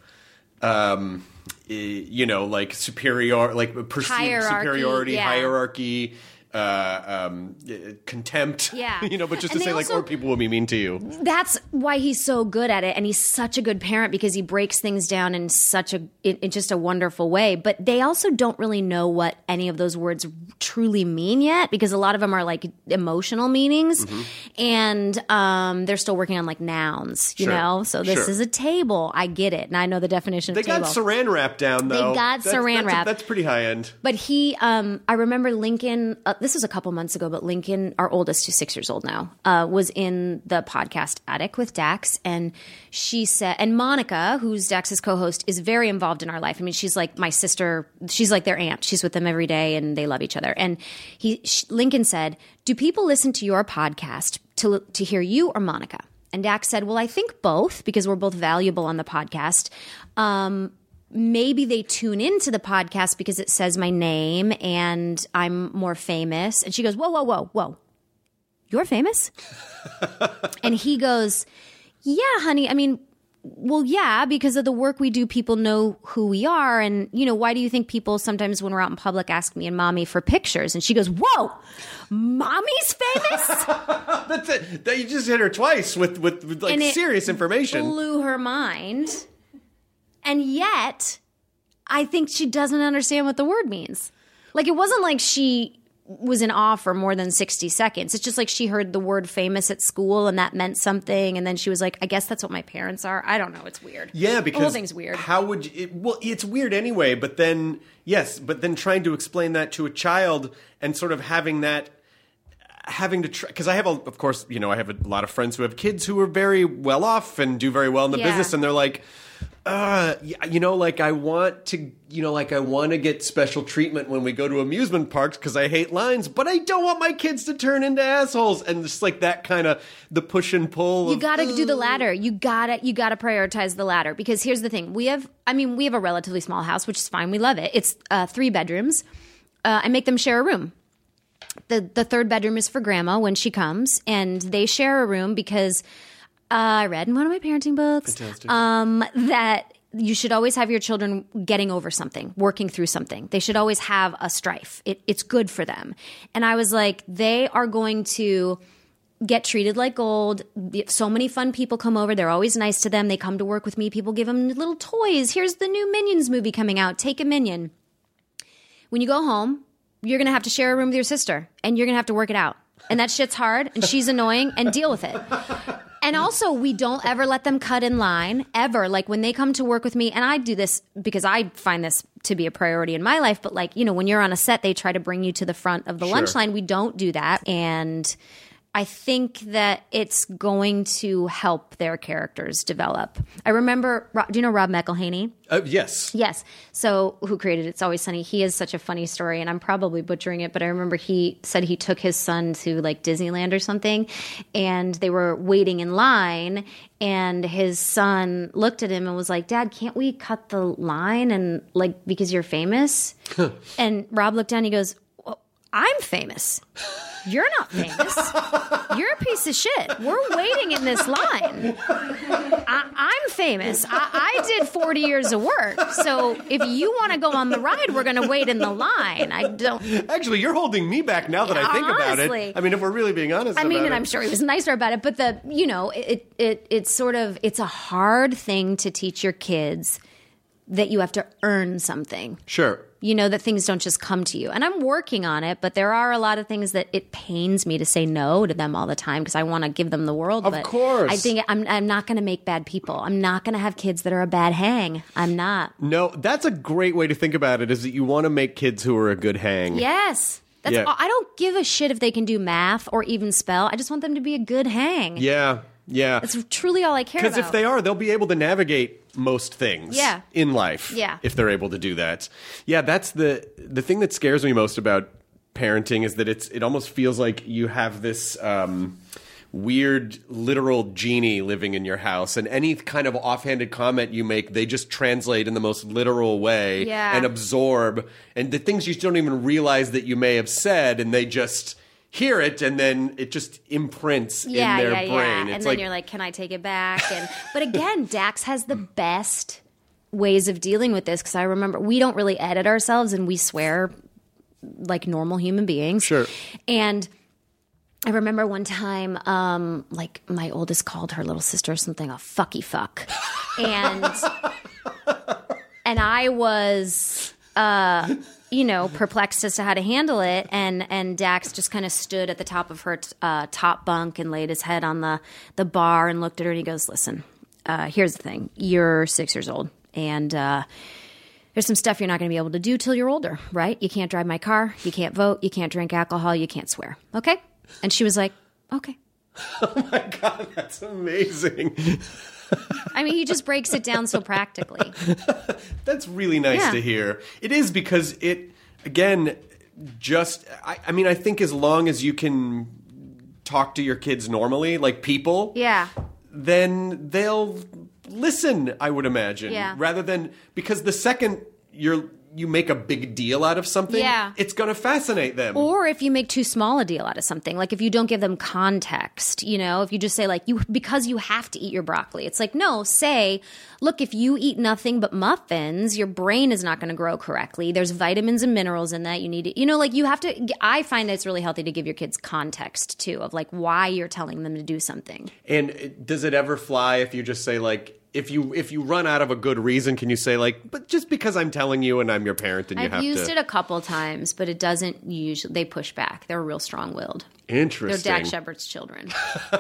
um, eh, you know, like superior, like perceived Hierarchy, superiority, yeah. hierarchy, uh, um, eh, contempt. Yeah. You know, but just And to they say like, also- or people will be mean to you. That's why he's so good at it, and he's such a good parent because he breaks things down in such a in, in just a wonderful way. But they also don't really know what any of those words truly mean yet, because a lot of them are like emotional meanings, Mm-hmm. and um, they're still working on like nouns, you Sure. know. So this Sure. is a table. I get it, and I know the definition They of table. got saran wrap down though. got That's- saran that's, wrap. That's pretty high end. But he, um, I remember Lincoln, uh, this was a couple months ago, but Lincoln, our oldest, who's six years old now, uh, was in the podcast Attic with Dax. And she said, and Monica, who's Dax's co host, is very involved in our life. I mean, she's like my sister, she's like their aunt. She's with them every day and they love each other. And he, sh- Lincoln said, do people listen to your podcast to, to hear you or Monica? And Dax said, well, I think both, because we're both valuable on the podcast. Um, maybe they tune into the podcast because it says my name and I'm more famous. And she goes, whoa, whoa, whoa, whoa. you're famous? And he goes, yeah, honey. I mean, well, yeah, because of the work we do, people know who we are. And, you know, why do you think people sometimes when we're out in public ask me and mommy for pictures? And she goes, whoa, mommy's famous? That's it. That you just hit her twice with, with, with like And it serious information. Blew her mind. And yet, I think she doesn't understand what the word means. Like, it wasn't like she was in awe for more than sixty seconds. It's just like she heard the word famous at school and that meant something. And then she was like, I guess that's what my parents are. I don't know. It's weird. Yeah, because the whole thing's weird. How would you, it, well, it's weird anyway, but then, yes, but then trying to explain that to a child and sort of having that, having to try, because I have, a, of course, you know, I have a lot of friends who have kids who are very well off and do very well in the Yeah. business. And they're like, uh, you know, like I want to, you know, like I want to get special treatment when we go to amusement parks because I hate lines, but I don't want my kids to turn into assholes. And just like that kind of the push and pull. You of, got to do the latter. You got to you got to prioritize the latter because here's the thing. We have I mean, we have a relatively small house, which is fine. We love it. It's uh, three bedrooms. Uh, I make them share a room. The the third bedroom is for grandma when she comes, and they share a room because uh, I read in one of my parenting books um, that you should always have your children getting over something, working through something. They should always have a strife. It, it's good for them. And I was like, they are going to get treated like gold. So many fun people come over. They're always nice to them. They come to work with me. People give them little toys. Here's the new Minions movie coming out. Take a Minion. When you go home, you're going to have to share a room with your sister, and you're going to have to work it out. And that shit's hard, and she's annoying, and deal with it. And also, we don't ever let them cut in line, ever. Like, when they come to work with me, and I do this because I find this to be a priority in my life, but like, you know, when you're on a set, they try to bring you to the front of the Sure. lunch line. We don't do that. And I think that it's going to help their characters develop. I remember, do you know Rob McElhaney? Uh, yes. Yes. So who created It's Always Sunny? He has such a funny story, and I'm probably butchering it, but I remember he said he took his son to like Disneyland or something, and they were waiting in line, and his son looked at him and was like, Dad, can't we cut the line and like because you're famous? And Rob looked down and he goes, well, I'm famous. You're not famous. You're a piece of shit. We're waiting in this line. I, I'm famous. I, I did forty years of work. So if you want to go on the ride, we're going to wait in the line. I don't. Actually, you're holding me back now that I think about Honestly. it. I mean, if we're really being honest I about mean, it. and I'm sure he was nicer about it, but the, you know, it, it, it's sort of, it's a hard thing to teach your kids that you have to earn something. Sure. You know, that things don't just come to you. And I'm working on it, but there are a lot of things that it pains me to say no to them all the time because I want to give them the world. Of but course. I think I'm, I'm not going to make bad people. I'm not going to have kids that are a bad hang. I'm not. No, that's a great way to think about it, is that you want to make kids who are a good hang. Yes. That's Yeah. all. I don't give a shit if they can do math or even spell. I just want them to be a good hang. Yeah, yeah. That's truly all I care about. Because if they are, they'll be able to navigate most things Yeah. in life. Yeah. If they're able to do that. Yeah, that's the the thing that scares me most about parenting is that it's it almost feels like you have this um, weird literal genie living in your house, and any kind of offhanded comment you make, they just translate in the most literal way Yeah. and absorb, and the things you don't even realize that you may have said, and they just hear it, and then it just imprints yeah, in their yeah, brain. yeah. It's And then like, you're like, can I take it back? And but again, Dax has the best ways of dealing with this because I remember we don't really edit ourselves and we swear like normal human beings. Sure. And I remember one time, um, like my oldest called her little sister or something a fucky fuck, and and I was. Uh, you know, perplexed as to how to handle it. And, and Dax just kind of stood at the top of her t- uh, top bunk and laid his head on the, the bar and looked at her and he goes, listen, uh, here's the thing. You're six years old and uh, there's some stuff you're not going to be able to do till you're older, right? You can't drive my car. You can't vote. You can't drink alcohol. You can't swear. Okay? And she was like, okay. oh my God, that's amazing. I mean, he just breaks it down so practically. That's really nice Yeah. to hear. It is because it, again, just, I, I mean, I think as long as you can talk to your kids normally, like people, Yeah. then they'll listen, I would imagine. Yeah. Rather than, because the second you're, you make a big deal out of something, Yeah. it's going to fascinate them. Or if you make too small a deal out of something, like if you don't give them context, you know, if you just say like you because you have to eat your broccoli, it's like no, say, look, if you eat nothing but muffins, your brain is not going to grow correctly. There's vitamins and minerals in that. You need to, you know, like you have to. I find that it's really healthy to give your kids context too of like why you're telling them to do something. And does it ever fly if you just say like, if you if you run out of a good reason, can you say like, but just because I'm telling you and I'm your parent and you I've have used to... it a couple times, but it doesn't usually. They push back. They're real strong-willed. Interesting. They're Dak Shepard's children.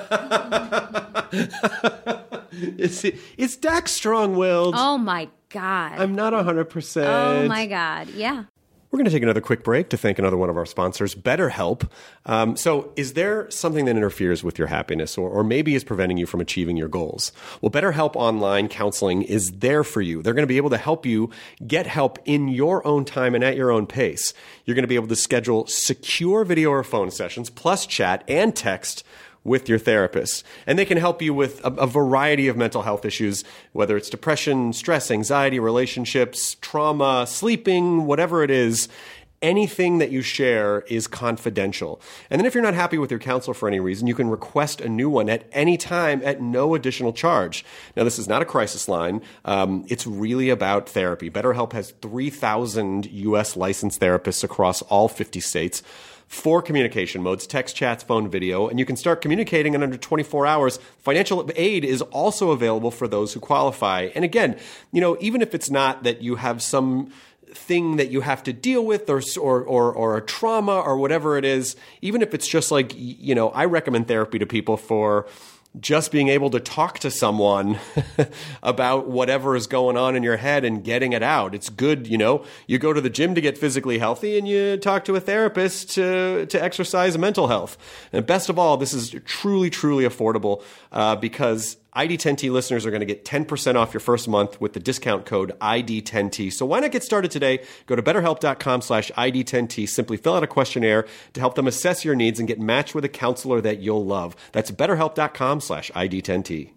is, it, is Dak strong-willed? Oh my God. I'm not one hundred percent. Oh my God. Yeah. We're going to take another quick break to thank another one of our sponsors, BetterHelp. Um, so is there something that interferes with your happiness or, or maybe is preventing you from achieving your goals? Well, BetterHelp Online Counseling is there for you. They're going to be able to help you get help in your own time and at your own pace. You're going to be able to schedule secure video or phone sessions, plus chat and text with your therapist. And they can help you with a, a variety of mental health issues, whether it's depression, stress, anxiety, relationships, trauma, sleeping, whatever it is. Anything that you share is confidential. And then if you're not happy with your counselor for any reason, you can request a new one at any time at no additional charge. Now, this is not a crisis line. Um, it's really about therapy. BetterHelp has three thousand U S licensed therapists across all fifty states. Four communication modes, text, chats, phone, video, and you can start communicating in under twenty-four hours. Financial aid is also available for those who qualify. And again, you know, even if it's not that you have some thing that you have to deal with or, or, or, or a trauma or whatever it is, even if it's just like, you know, I recommend therapy to people for just being able to talk to someone about whatever is going on in your head and getting it out. It's good, you know, you go to the gym to get physically healthy and you talk to a therapist to, to exercise mental health. And best of all, this is truly, truly affordable uh, because I D ten T listeners are going to get ten percent off your first month with the discount code I D ten T. So why not get started today? Go to betterhelp.com slash I D ten T. Simply fill out a questionnaire to help them assess your needs and get matched with a counselor that you'll love. That's betterhelp.com slash I D ten T.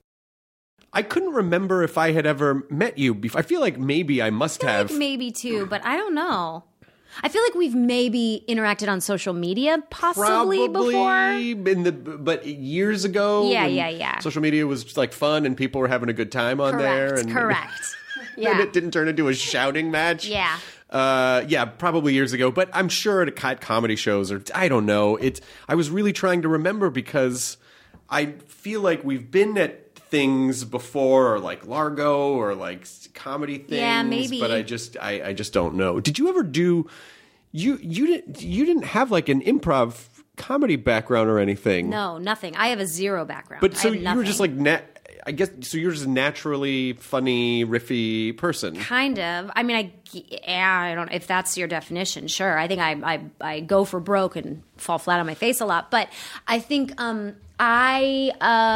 I couldn't remember if I had ever met you before. I feel like maybe I must I feel have. like maybe too, but I don't know. I feel like we've maybe interacted on social media possibly Probably before. in the but years ago. Yeah, when yeah, yeah. Social media was just like fun and people were having a good time on there. Correct, And correct. And Yeah. it didn't turn into a shouting match. Yeah. Uh, yeah, probably years ago. But I'm sure at at comedy shows or I don't know. It. I was really trying to remember because I feel like we've been at things before, or like Largo, or like comedy things. Yeah, maybe. But I just, I, I just don't know. Did you ever do? You you didn't you didn't have like an improv comedy background or anything? No, nothing. I have a zero background. But I so have you were just like nothing. nat. I guess so. You're just a naturally funny, riffy person. Kind of. I mean, I yeah, I don't. If that's your definition, sure. I think I I, I go for broke and fall flat on my face a lot. But I think um, I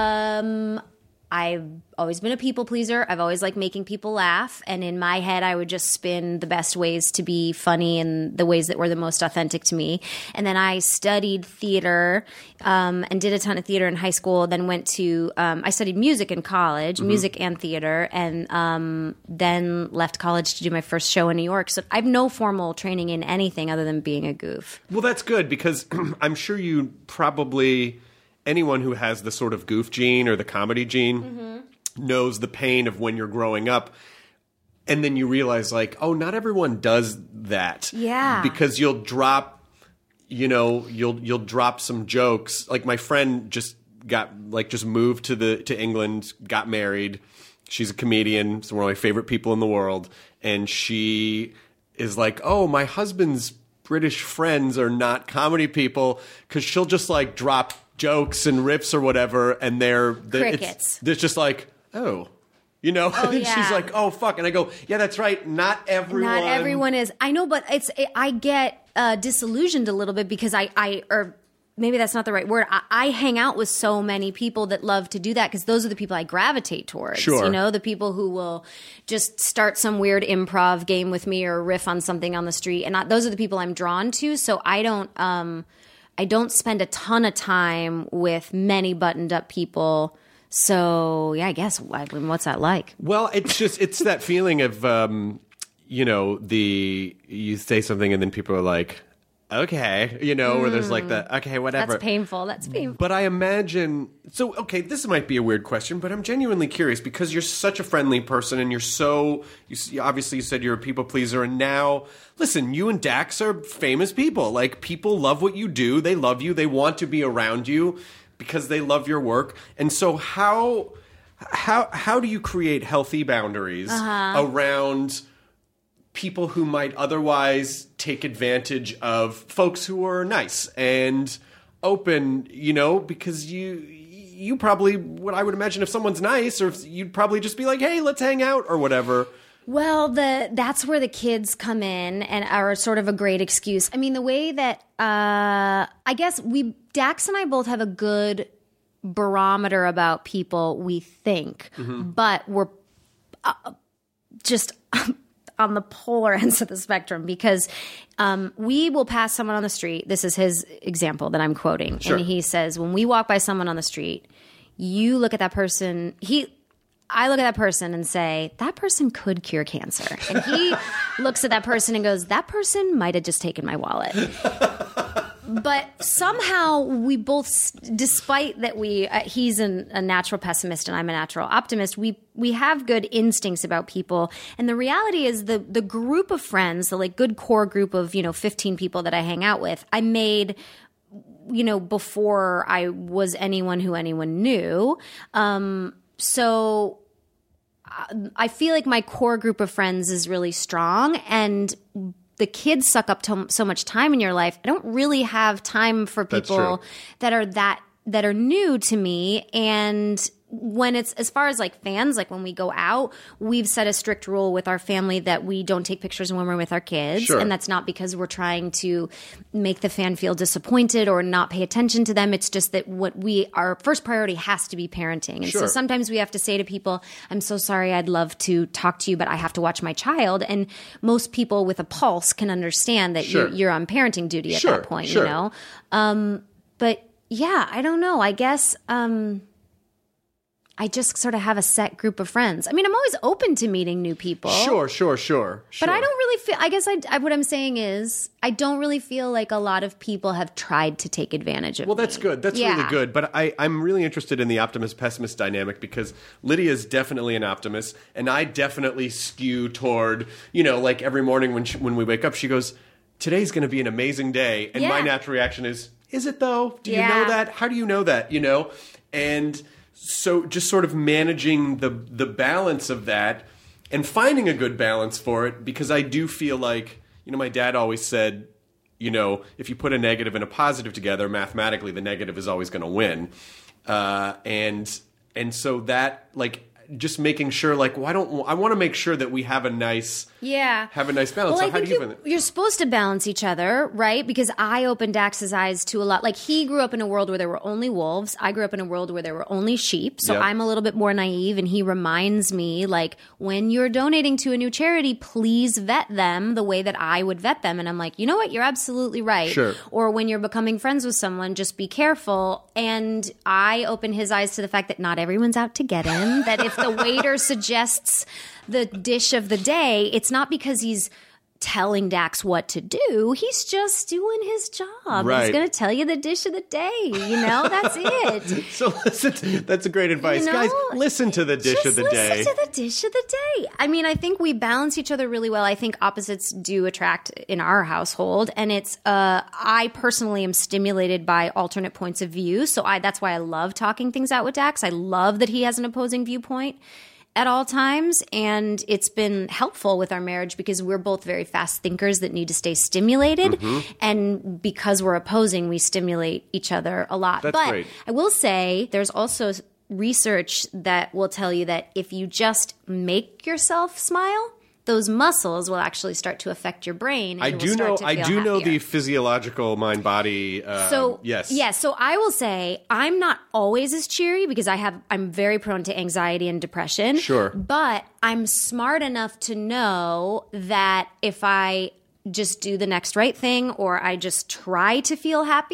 um, I've always been a people pleaser. I've always liked making people laugh. And in my head, I would just spin the best ways to be funny and the ways that were the most authentic to me. And then I studied theater um, and did a ton of theater in high school. Then went to, um, I studied music in college, mm-hmm. music and theater. And um, then left college to do my first show in New York. So I have no formal training in anything other than being a goof. Well, that's good because I'm sure you probably... Anyone who has the sort of goof gene or the comedy gene mm-hmm. knows the pain of when you're growing up and then you realize like, oh, not everyone does that. Yeah. Because you'll drop, you know, you'll you'll drop some jokes. Like my friend just got like just moved to the to England, got married. She's a comedian, so one of my favorite people in the world, and she is like, "Oh, my husband's British friends are not comedy people," cuz she'll just like drop jokes and riffs or whatever, and they're, they're crickets. It's, it's just like, oh, you know. Oh, and yeah. she's like, oh fuck, and I go, yeah, that's right. Not everyone. Not everyone is. I know, but it's. It, I get uh, disillusioned a little bit because I, I, or maybe that's not the right word. I, I hang out with so many people that love to do that because those are the people I gravitate towards. Sure. You know, the people who will just start some weird improv game with me or riff on something on the street, and I, those are the people I'm drawn to. So I don't. Um, I don't spend a ton of time with many buttoned up people. So, yeah, I guess, I mean, what's that like? Well, it's just, it's that feeling of, um, you know, the you say something and then people are like, okay, you know, mm. or there's like the, okay, whatever. That's painful. That's painful. But I imagine, so, okay, this might be a weird question, but I'm genuinely curious because you're such a friendly person and you're so, you obviously you said you're a people pleaser, and now, listen, you and Dax are famous people. Like, people love what you do. They love you. They want to be around you because they love your work. And so how, how, how do you create healthy boundaries uh-huh. around people who might otherwise take advantage of folks who are nice and open, you know, because you you probably, what I would imagine if someone's nice, or if you'd probably just be like, hey, let's hang out or whatever. Well, the that's where the kids come in and are sort of a great excuse. I mean, the way that, uh, I guess we, Dax and I both have a good barometer about people, we think, mm-hmm. but we're uh, just... on the polar ends of the spectrum, because um, we will pass someone on the street. This is his example that I'm quoting. Sure. And he says, when we walk by someone on the street, you look at that person, he, I look at that person and say, that person could cure cancer. And he looks at that person and goes, that person might have just taken my wallet. But somehow we both, despite that we, uh, he's an, a natural pessimist and I'm a natural optimist, we we have good instincts about people. And the reality is the the group of friends, the like good core group of, you know, fifteen people that I hang out with, I made, you know, before I was anyone who anyone knew. Um, so I feel like my core group of friends is really strong, and the kids suck up to so much time in your life. I don't really have time for people that are that that are new to me. And when it's, as far as like fans, like when we go out, we've set a strict rule with our family that we don't take pictures when we're with our kids. Sure. And that's not because we're trying to make the fan feel disappointed or not pay attention to them. It's just that what we, our first priority has to be parenting. And sure. so sometimes we have to say to people, I'm so sorry, I'd love to talk to you, but I have to watch my child. And most people with a pulse can understand that sure. you're, you're on parenting duty at sure. that point, sure. you know? Um, but yeah, I don't know. I guess, um, I just sort of have a set group of friends. I mean, I'm always open to meeting new people. Sure, sure, sure. sure. But I don't really feel, I guess I, I, what I'm saying is, I don't really feel like a lot of people have tried to take advantage of Well, that's me. good. That's yeah. really good. But I, I'm really interested in the optimist-pessimist dynamic, because Lydia's definitely an optimist, and I definitely skew toward, you know, like every morning when she, when we wake up, she goes, today's going to be an amazing day. And yeah. my natural reaction is, is it though? Do you yeah. know that? How do you know that? You know? And so just sort of managing the the balance of that and finding a good balance for it, because I do feel like, you know, my dad always said, you know, if you put a negative and a positive together, mathematically the negative is always going to win. Uh, and and so that, like, just making sure, like, well, I don't, I want to make sure that we have a nice, yeah, have a nice balance. Well, so I how think do you you, find it? you're supposed to balance each other, right? Because I opened Dax's eyes to a lot. Like, he grew up in a world where there were only wolves. I grew up in a world where there were only sheep. So Yep. I'm a little bit more naive, and he reminds me, like, when you're donating to a new charity, please vet them the way that I would vet them. And I'm like, you know what? You're absolutely right. Sure. Or when you're becoming friends with someone, just be careful. And I open his eyes to the fact that not everyone's out to get him. That if the waiter suggests the dish of the day, it's not because he's telling Dax what to do. He's just doing his job. Right. He's going to tell you the dish of the day. You know, that's it. So listen, to, that's a great advice. You know, Guys, listen to the dish just of the listen day. to the dish of the day. I mean, I think we balance each other really well. I think opposites do attract in our household. And it's, uh, I personally am stimulated by alternate points of view. So I, that's why I love talking things out with Dax. I love that he has an opposing viewpoint at all times, and it's been helpful with our marriage because we're both very fast thinkers that need to stay stimulated, mm-hmm. and because we're opposing, we stimulate each other a lot. That's but great. I will say there's also research that will tell you that if you just make yourself smile, those muscles will actually start to affect your brain. And I you will do start know. to I feel do know happier. the physiological mind body. Uh, So yes, yes. So I will say I'm not always as cheery because I have I'm very prone to anxiety and depression. Sure. But I'm smart enough to know that if I just do the next right thing or I just try to feel happy,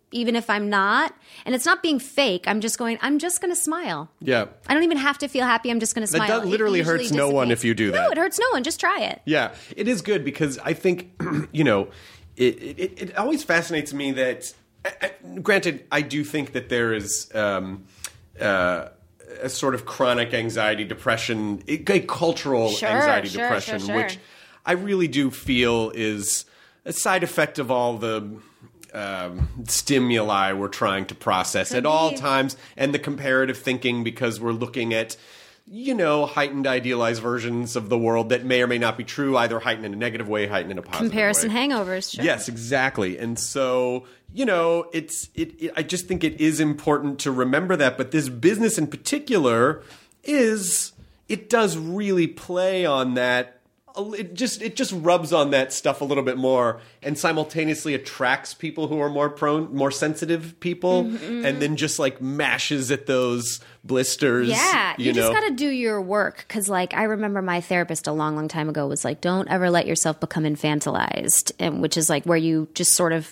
even if I'm not. And it's not being fake. I'm just going, I'm just going to smile. Yeah. I don't even have to feel happy. I'm just going to smile. That does, literally It usually hurts no one dissipates. if you do that. No, it hurts no one. Just try it. Yeah, it is good because I think, you know, it, it, it always fascinates me that, uh, uh, granted, I do think that there is um, uh, a sort of chronic anxiety, depression, a cultural Sure, anxiety, sure, depression, sure, sure. which I really do feel is a side effect of all the um, stimuli we're trying to process Could at all be. times, and the comparative thinking because we're looking at, you know, heightened, idealized versions of the world that may or may not be true, either heightened in a negative way, heightened in a positive Comparison way. hangovers. Sure. Yes, exactly. And so, you know, it's it, it. I just think it is important to remember that. But this business in particular is it does really play on that. It just it just rubs on that stuff a little bit more, and simultaneously attracts people who are more prone, more sensitive people, Mm-hmm. and then just like mashes at those blisters. Yeah, you, you, know? just got to do your work because, like, I remember my therapist a long, long time ago was like, "Don't ever let yourself become infantilized," and which is like where you just sort of.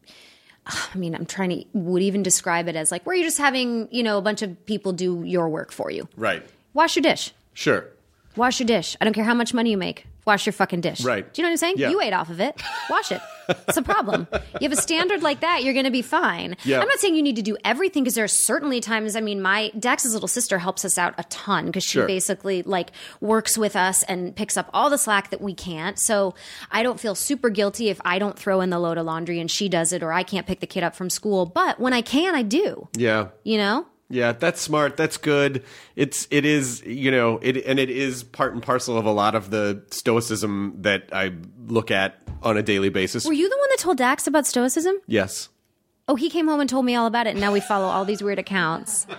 I mean, I'm trying to would even describe it as like where you're just having, you know, a bunch of people do your work for you. Right. Wash your dish. Sure. Wash your dish. I don't care how much money you make. Wash your fucking dish. Right. Do you know what I'm saying? Yeah. You ate off of it. Wash it. It's a problem. You have a standard like that, you're going to be fine. Yeah. I'm not saying you need to do everything because there are certainly times, I mean, my Dax's little sister helps us out a ton because she Sure. basically like works with us and picks up all the slack that we can't. So I don't feel super guilty if I don't throw in the load of laundry and she does it, or I can't pick the kid up from school. But when I can, I do. Yeah. You know? Yeah, that's smart. That's good. It's it is, you know, it and it is part and parcel of a lot of the stoicism that I look at on a daily basis. Were you the one that told Dax about stoicism? Yes. Oh, he came home and told me all about it, and now we follow all these weird accounts.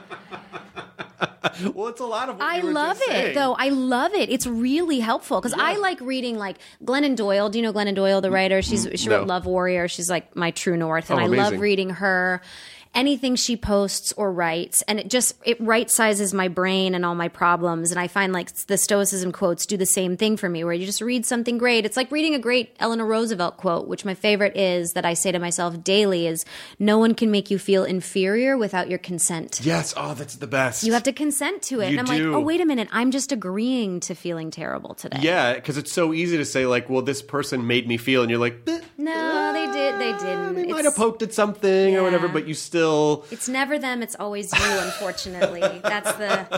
Well, it's a lot of what I you were love just it, saying. though. I love it. It's really helpful because I like reading like Glennon Doyle. Do you know Glennon Doyle, the writer? She's she No. wrote Love Warrior. She's like my true north, and Oh, I amazing. love reading her. Anything she posts or writes, and it just it right sizes my brain and all my problems. And I find like the stoicism quotes do the same thing for me, where you just read something great. It's like reading a great Eleanor Roosevelt quote, which my favorite is that I say to myself daily is, "No one can make you feel inferior without your consent." Yes. Oh, that's the best. You have to consent to it. You and I'm do. like, oh, wait a minute. I'm just agreeing to feeling terrible today. Yeah, because it's so easy to say like, well, this person made me feel, and you're like, eh, No, they did. They didn't. they It's- might have poked at something or whatever, Yeah. but you still. It's never them. It's always you, unfortunately. That's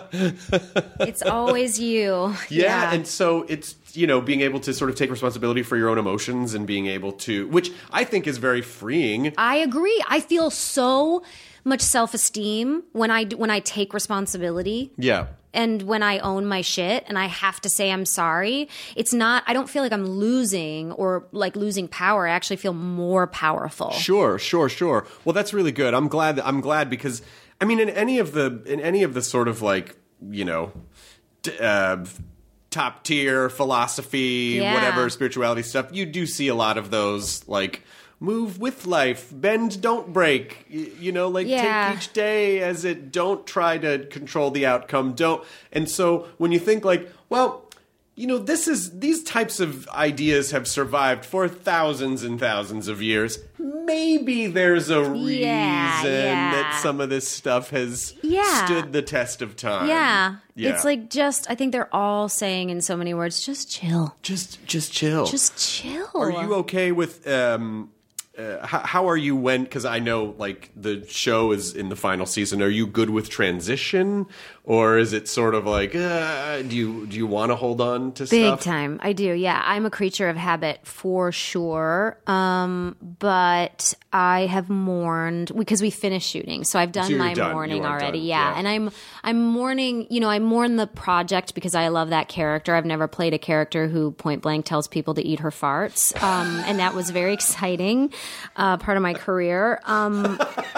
the. It's always you. Yeah, and so it's, you know, being able to sort of take responsibility for your own emotions and being able to, which I think is very freeing. I agree. I feel so much self-esteem when I, when I take responsibility. Yeah. And when I own my shit and I have to say I'm sorry, it's not, I don't feel like I'm losing or like losing power. I actually feel more powerful. Sure, sure, sure. Well, that's really good. I'm glad. I'm glad because, I mean, in any of the in any of the sort of like, you know, t- uh, top tier philosophy, Yeah. whatever spirituality stuff, you do see a lot of those like. Move with life, bend, don't break. Y- You know, like Yeah. take each day as it. Don't try to control the outcome. Don't. And so when you think like, well, you know, this is these types of ideas have survived for thousands and thousands of years. Maybe there's a reason Yeah, yeah. that some of this stuff has Yeah. stood the test of time. Yeah. Yeah. It's like just, I think they're all saying in so many words, just chill. just just chill. Just chill. Are you okay with um uh, how, how are you when because I know like the show is in the final season, are you good with transition, or is it sort of like uh, do you do you want to hold on to Big stuff? time. I do. Yeah. I'm a creature of habit for sure. Um, but I have mourned because we finished shooting. So I've done So you're my done. mourning You are already. done. Yeah. Yeah. And I'm, I'm mourning, you know, I mourn the project because I love that character. I've never played a character who point blank tells people to eat her farts. Um, and that was very exciting, uh, part of my career. Um,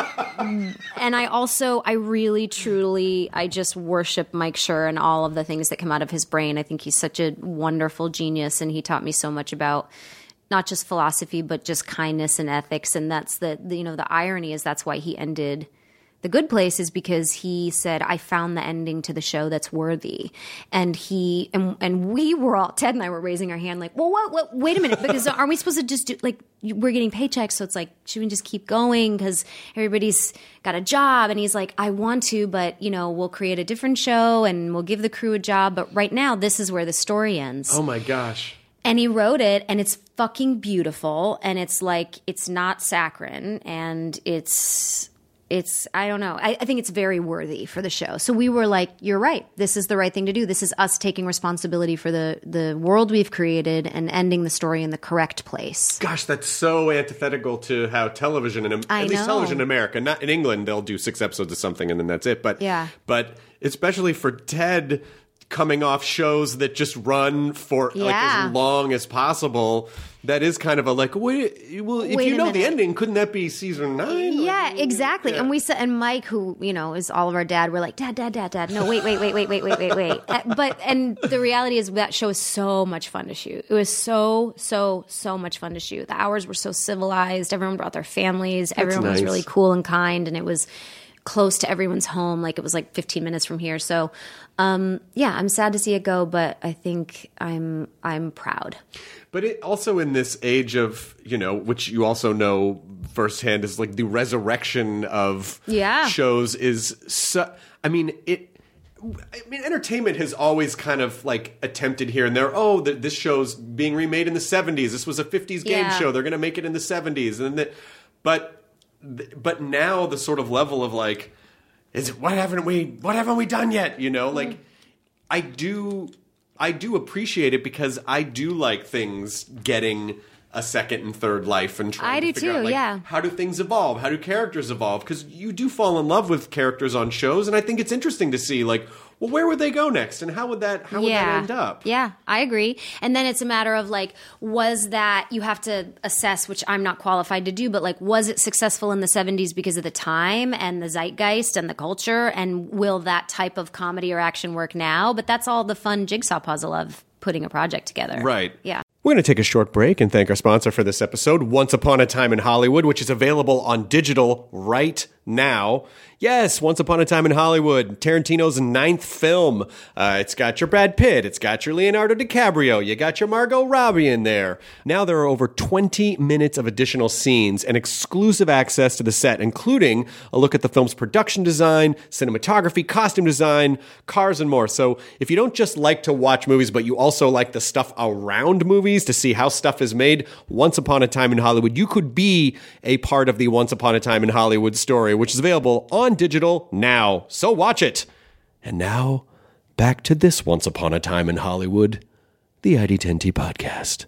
and I also, I really, truly, I just worship Mike Schur and all of the things that come out of his brain. I think he's such a wonderful genius, and he taught me so much about not just philosophy, but just kindness and ethics. And that's the, the you know, the irony is that's why he ended The Good Place is because he said, I found the ending to the show that's worthy. And he, and, and we were all, Ted and I were raising our hand like, well, what, what, wait a minute, because aren't we supposed to just do, like, we're getting paychecks, so it's like, should we just keep going because everybody's got a job? And he's like, I want to, but, you know, we'll create a different show and we'll give the crew a job. But right now, this is where the story ends. Oh, my gosh. And he wrote it, and it's fucking beautiful, and it's like, it's not saccharine, and it's... It's, I don't know. I, I think it's very worthy for the show. So we were like, you're right. This is the right thing to do. This is us taking responsibility for the, the world we've created and ending the story in the correct place. Gosh, that's so antithetical to how television, in, I at least know. television in America, not in England, they'll do six episodes of something and then that's it. But, Yeah. but especially for Ted coming off shows that just run for like Yeah. as long as possible, that is kind of a like, wait, well, if Wait you a know the minute. ending, couldn't that be season nine? Yeah, Like, exactly. yeah. And we said, and Mike, who, you know, is all of our dad, we're like, dad, dad, dad, dad. No, wait, wait, wait, wait, wait, wait, wait, wait. Uh, But, and the reality is that show is so much fun to shoot. It was so, so, so much fun to shoot. The hours were so civilized. Everyone brought their families. Everyone was nice. really cool and kind. And it was close to everyone's home. Like it was like fifteen minutes from here. So, um, yeah, I'm sad to see it go, but I think I'm, I'm proud. But it also in this age of, you know, which you also know firsthand is like the resurrection of Yeah. shows is so, I mean, it, I mean, entertainment has always kind of like attempted here and there. Oh, th- this show's being remade in the seventies. This was a fifties game Yeah. show. They're going to make it in the seventies. And then, but, but now the sort of level of like, is it, what haven't we, what haven't we done yet? You know, like I do, I do appreciate it because I do like things getting a second and third life and trying I to do figure too, out, like, yeah. how do things evolve? How do characters evolve? Because you do fall in love with characters on shows, and I think it's interesting to see, like, well, where would they go next, and how would that how would that end up? Yeah, I agree. And then it's a matter of like, was that, you have to assess, which I'm not qualified to do, but like, was it successful in the seventies because of the time and the zeitgeist and the culture? And will that type of comedy or action work now? But that's all the fun jigsaw puzzle of putting a project together. Right. Yeah. We're going to take a short break and thank our sponsor for this episode, Once Upon a Time in Hollywood, which is available on digital right now. Yes, Once Upon a Time in Hollywood, Tarantino's ninth film. Uh, it's got your Brad Pitt. It's got your Leonardo DiCaprio. You got your Margot Robbie in there. Now there are over twenty minutes of additional scenes and exclusive access to the set, including a look at the film's production design, cinematography, costume design, cars, and more. So if you don't just like to watch movies, but you also like the stuff around movies to see how stuff is made, Once Upon a Time in Hollywood, you could be a part of the Once Upon a Time in Hollywood story, which is available on digital now. So watch it. And now, back to this Once Upon a Time in Hollywood, the I D ten T podcast.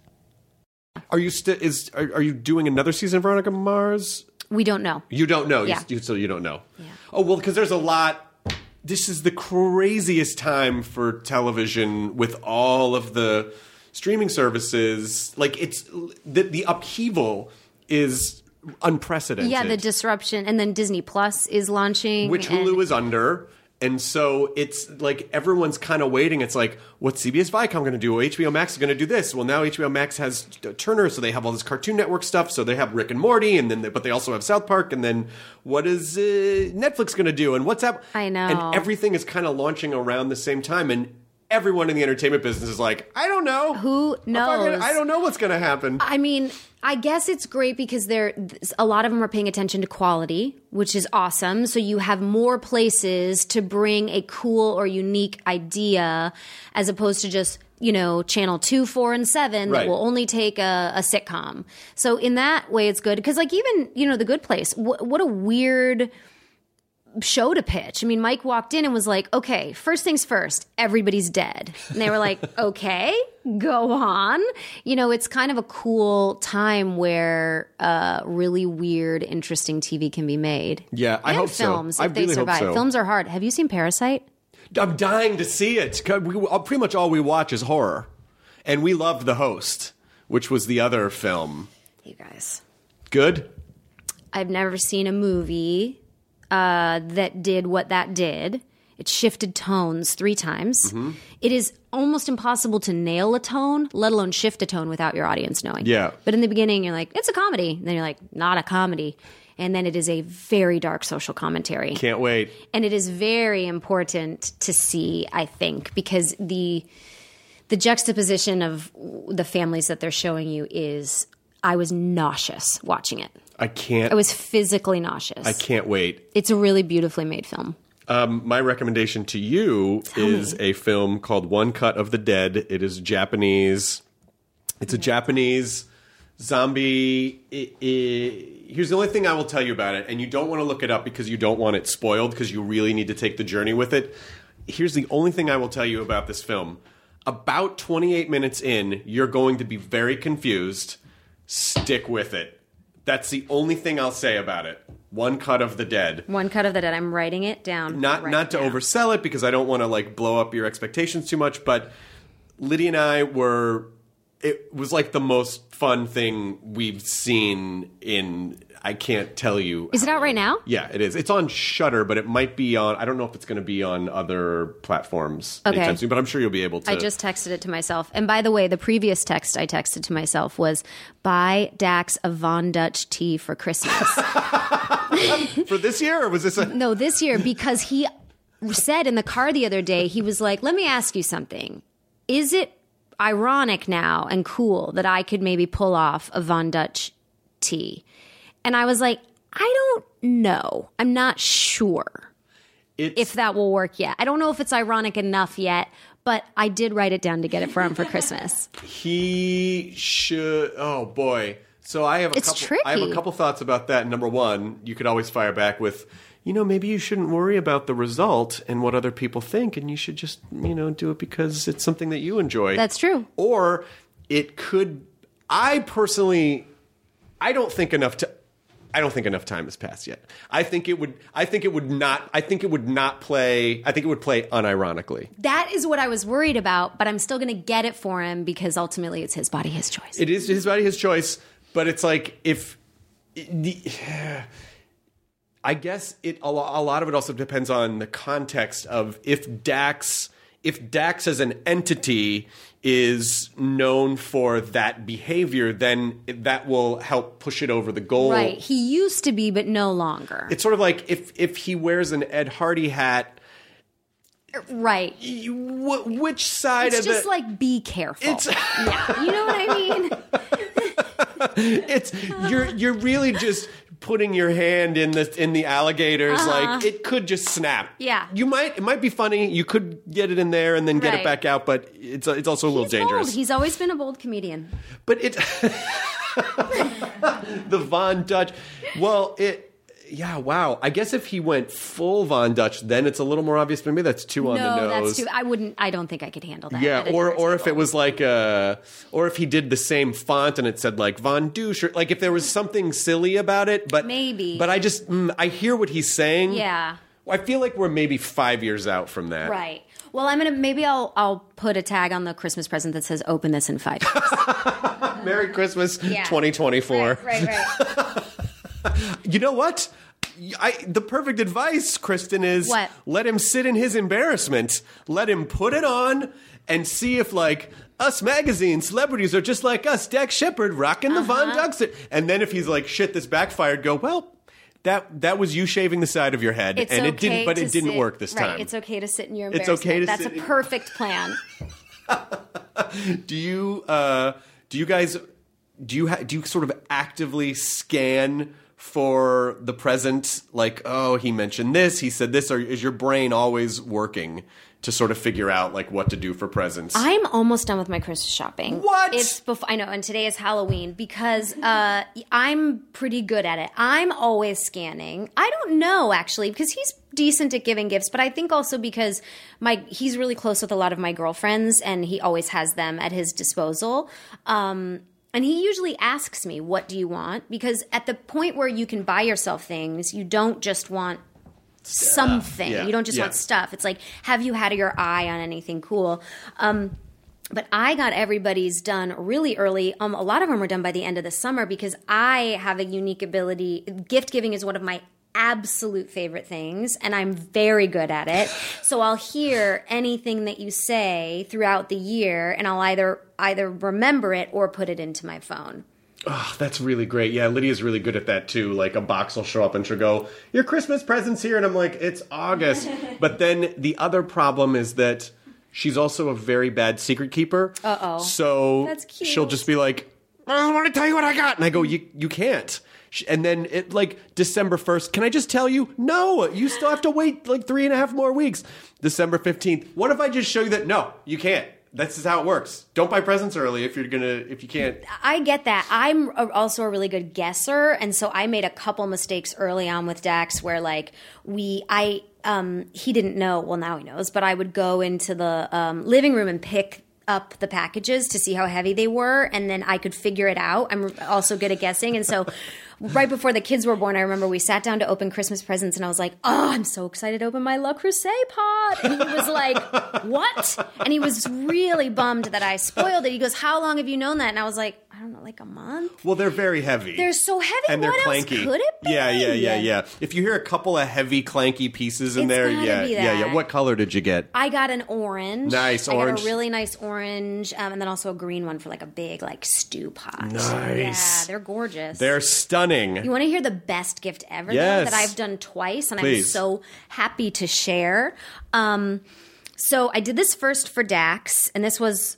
Are you still is are, are you doing another season of Veronica Mars? We don't know. You don't know. Yeah. You, you, so you don't know. Yeah. Oh, well, because there's a lot. This is the craziest time for television with all of the streaming services. Like, it's the, the upheaval is unprecedented. Yeah, the disruption. And then Disney Plus is launching. Which and- Hulu is under. And so it's like everyone's kind of waiting. It's like, what's C B S Viacom going to do? Well, H B O Max is going to do this. Well, now H B O Max has Turner, so they have all this Cartoon Network stuff. So they have Rick and Morty, and then they, but they also have South Park. And then what is uh, Netflix going to do? And what's up? I know. And everything is kind of launching around the same time. And everyone in the entertainment business is like, I don't know. Who knows? I don't know what's going to happen. I mean, I guess it's great because there a lot of them are paying attention to quality, which is awesome. So you have more places to bring a cool or unique idea as opposed to just, you know, channel two, four, and seven Right. that will only take a, a sitcom. So in that way, it's good. Because like even, you know, The Good Place, wh- what a weird show to pitch. I mean, Mike walked in and was like, okay, first things first, everybody's dead. And they were like, okay, go on. You know, it's kind of a cool time where uh, really weird, interesting T V can be made. Yeah, I and hope so. films, I if they really hope survive. so. Films are hard. Have you seen Parasite? I'm dying to see it. 'Cause we, uh, pretty much all we watch is horror. And we loved The Host, which was the other film. You guys. Good? I've never seen a movie uh, that did what that did. It shifted tones three times. Mm-hmm. It is almost impossible to nail a tone, let alone shift a tone without your audience knowing. Yeah. But in the beginning, you're like, it's a comedy. And then you're like, not a comedy. and then it is a very dark social commentary. Can't wait. And it is very important to see, I think, because the the juxtaposition of the families that they're showing you is, I was nauseous watching it. I can't. I was physically nauseous. I can't wait. It's a really beautifully made film. Um, my recommendation to you Tell is me. a film called One Cut of the Dead. It is Japanese. It's a Japanese zombie. I- I- here's the only thing I will tell you about it, and you don't want to look it up because you don't want it spoiled, because you really need to take the journey with it. Here's the only thing I will tell you about this film. About twenty-eight minutes in, you're going to be very confused. Stick with it. That's the only thing I'll say about it. One Cut of the Dead. One Cut of the Dead. I'm writing it down. Not right not to now. oversell it, because I don't want to like blow up your expectations too much, but Lydia and I were, it was like the most fun thing we've seen in, I can't tell you. Is it out right now? Yeah, it is. It's on Shudder, but it might be on, I don't know if it's going to be on other platforms Okay. anytime soon, but I'm sure you'll be able to. I just texted it to myself. And by the way, the previous text I texted to myself was, buy Dax a Von Dutch tea for Christmas. For this year, or was this a... No, this year, because he said in the car the other day, he was like, let me ask you something. Is it ironic now and cool that I could maybe pull off a Von Dutch tea? And I was like, I don't know. I'm not sure It's, if that will work yet. I don't know if it's ironic enough yet, but I did write it down to get it for him for Christmas. He should. Oh boy. So I have a It's couple. I have a tricky. couple thoughts about that. Number one, you could always fire back with, you know, maybe you shouldn't worry about the result and what other people think, and you should just, you know, do it because it's something that you enjoy. That's true. Or it could. I personally, I don't think enough to. I don't think enough time has passed yet. I think it would. I think it would not. I think it would not play. I think it would play unironically. That is what I was worried about, but I'm still going to get it for him because ultimately it's his body, his choice. It is his body, his choice. But it's like if the, I guess it a lo- a lot of it also depends on the context of if Dax if Dax as an entity is known for that behavior, then that will help push it over the goal. Right. He used to be, but no longer. It's sort of like if if he wears an Ed Hardy hat. Right. You, wh- which side It's of just the like, be careful. It's- yeah. You know what I mean? it's you're you're really just putting your hand in the in the alligators. Uh-huh. Like it could just snap. Yeah. You might it might be funny. You could get it in there and then get Right. it back out, but it's it's also a little He's dangerous. bold. He's always been a bold comedian. But it the Von Dutch. Well, it yeah, wow. I guess if he went full Von Dutch, then it's a little more obvious. Maybe that's too on no, the nose. that's too. I wouldn't. I don't think I could handle that. Yeah, at a or dinner or if it table. was like uh or if he did the same font and it said like Von Douche, or like if there was something silly about it, but Maybe. But I just mm, I hear what he's saying. Yeah. I feel like we're maybe five years out from that. Right. Well, I'm gonna maybe I'll I'll put a tag on the Christmas present that says "Open this in five years." Merry Christmas, Yeah. twenty twenty-four. Right, right, right. You know what? I, the perfect advice, Kristen, is What? let him sit in his embarrassment. Let him put it on and see if, like, Us Magazine celebrities are just like us. Dax Shepard rocking the Von Uh-huh. Dux. And then if he's like, shit, this backfired, go, well, that that was you shaving the side of your head, It's and okay it didn't. But to it didn't sit- work this right, time. It's okay to sit in your It's embarrassment. okay to That's sit a in- perfect plan. Do you uh, do you guys do you ha- do you sort of actively scan for the present? Like, oh, he mentioned this, he said this, or is your brain always working to sort of figure out like what to do for presents? I'm almost done with my Christmas shopping. What? It's before I know, and today is Halloween because uh, I'm pretty good at it. I'm always scanning. I don't know actually because he's decent at giving gifts, but I think also because my he's really close with a lot of my girlfriends, and he always has them at his disposal. Um, and he usually asks me, "What do you want?" Because at the point where you can buy yourself things, you don't just want something. yeah, You don't just yeah. want stuff. It's like, have you had your eye on anything cool? Um, but I got everybody's done really early. Um, a lot of them were done by the end of the summer because I have a unique ability. Gift giving is one of my absolute favorite things, and I'm very good at it. So I'll hear anything that you say throughout the year, and I'll either either remember it or put it into my phone. Oh, that's really great. Yeah, Lydia's really good at that too. Like a box will show up and she'll go, your Christmas present's here. And I'm like, it's August. But then the other problem is that she's also a very bad secret keeper. Uh-oh. So That's cute. she'll just be like, I want to tell you what I got. And I go, you you can't. And then it like December first, can I just tell you? No, you still have to wait like three and a half more weeks. December fifteenth, what if I just show you that? No, you can't. This is how it works. Don't buy presents early if you're gonna if you can't. I get that. I'm a, also a really good guesser, and so I made a couple mistakes early on with Dax where like we I um he didn't know. Well, now he knows, but I would go into the um, living room and pick up the packages to see how heavy they were, and then I could figure it out. I'm also good at guessing, and so right before the kids were born, I remember we sat down to open Christmas presents, and I was like, oh, I'm so excited to open my Le Creuset pot. And he was like, what? And he was really bummed that I spoiled it. He goes, how long have you known that? And I was like, I don't know, like a month? Well, they're very heavy. They're so heavy. And they're what clanky. else could it be? Yeah, yeah, yeah, yeah. If you hear a couple of heavy, clanky pieces in It's there, gotta yeah, be yeah, yeah. that. What color did you get? I got an orange. Nice, I orange. got a really nice orange, um, and then also a green one for like a big like stew pot. Nice. Yeah, they're gorgeous. They're stunning. You want to hear the best gift ever though, Yes. that I've done twice, and Please. I'm so happy to share. Um, so I did this first for Dax, and this was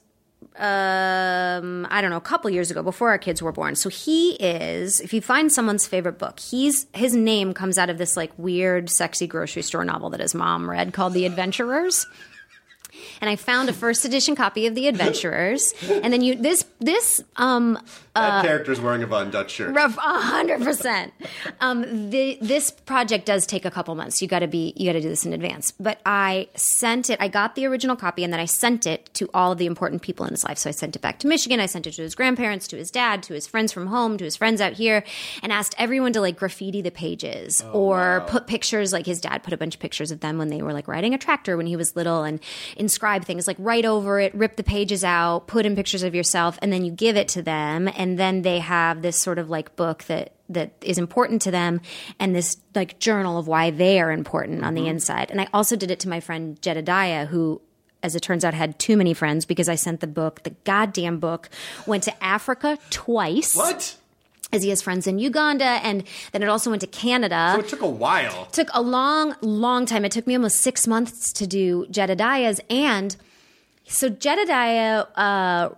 um, I don't know, a couple years ago before our kids were born. So he is, if you find someone's favorite book, he's his name comes out of this like weird, sexy grocery store novel that his mom read called The Adventurers. And I found a first edition copy of The Adventurers, and then you this this um that character's wearing a Von Dutch shirt. rough a hundred percent. Um, the this project does take a couple months. You got to be you got to do this in advance. But I sent it. I got the original copy, and then I sent it to all of the important people in his life. So I sent it back to Michigan. I sent it to his grandparents, to his dad, to his friends from home, to his friends out here, and asked everyone to like graffiti the pages Oh, or put pictures. Like his dad put a bunch of pictures of them when they were like riding a tractor when he was little, and inscribe things like write over it, rip the pages out, put in pictures of yourself, and then you give it to them, and then they have this sort of like book that that is important to them, and this like journal of why they are important on the inside. And I also did it to my friend Jedediah, who, as it turns out, had too many friends because I sent the book, the goddamn book, went to Africa twice. What? As he has friends in Uganda, and then it also went to Canada. So it took a while. Took a long, long time. It took me almost six months to do Jedediah's. And so Jedediah uh,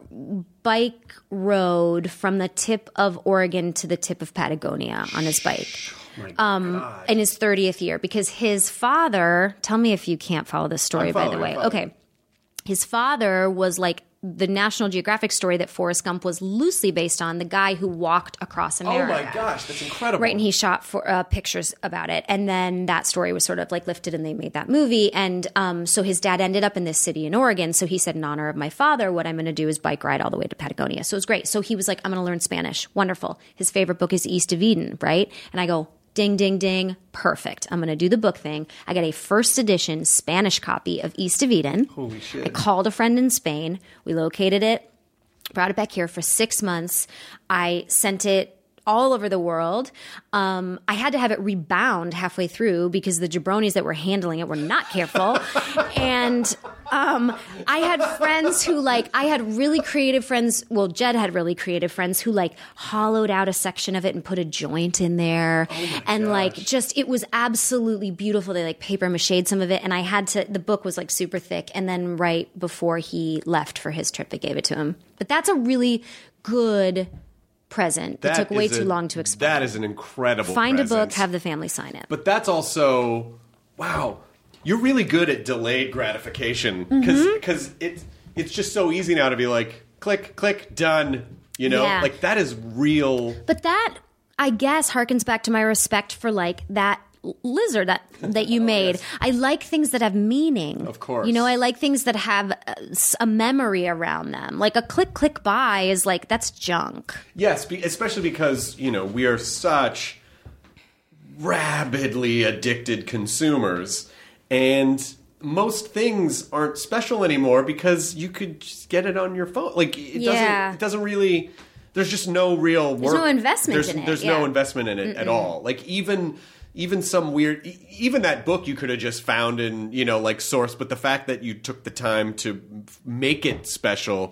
bike rode from the tip of Oregon to the tip of Patagonia on his bike. Oh my Um, God. in his thirtieth year, because his father, tell me if you can't follow this story, I'm by the following, way. I'm following. Okay. His father was like the National Geographic story that Forrest Gump was loosely based on, the guy who walked across Oh America. my gosh, that's incredible. Right, and he shot for uh, pictures about it, and then that story was sort of like lifted, and they made that movie. And um, so his dad ended up in this city in Oregon. So he said, in honor of my father, what I'm going to do is bike ride all the way to Patagonia. So it was great. So he was like, I'm going to learn Spanish. Wonderful. His favorite book is East of Eden, right? And I go, ding, ding, ding. Perfect. I'm going to do the book thing. I got a first edition Spanish copy of East of Eden. Holy shit. I called a friend in Spain. We located it, brought it back here for six months. I sent it all over the world. Um, I had to have it rebound halfway through because the jabronis that were handling it were not careful. and um, I had friends who like, I had really creative friends. Well, Jed had really creative friends who like hollowed out a section of it and put a joint in there. Oh and like, just, it was absolutely beautiful. They like paper mached some of it. And I had to, the book was like super thick. And then right before he left for his trip, I gave it to him. But that's a really good present. That, took way is too a- long to explain. That is an incredible Find present. a book, have the family sign it. But that's also, wow, you're really good at delayed gratification Mm-hmm. because it's it's just so easy now to be like, click, click, done. You know, Yeah. like that is real. But that, I guess, harkens back to my respect for like that lizard that that you made. yes. I like things that have meaning. Of course. You know, I like things that have a, a memory around them. Like a click, click buy is like, that's junk. Yes, be, especially because, you know, we are such rabidly addicted consumers, and most things aren't special anymore because you could just get it on your phone. Like it Yeah. doesn't it doesn't really there's just no real work. no investment there's, in it, There's yeah. no investment in it at all. Like even even some weird e- even that book you could have just found in, you know, like Source, but the fact that you took the time to make it special,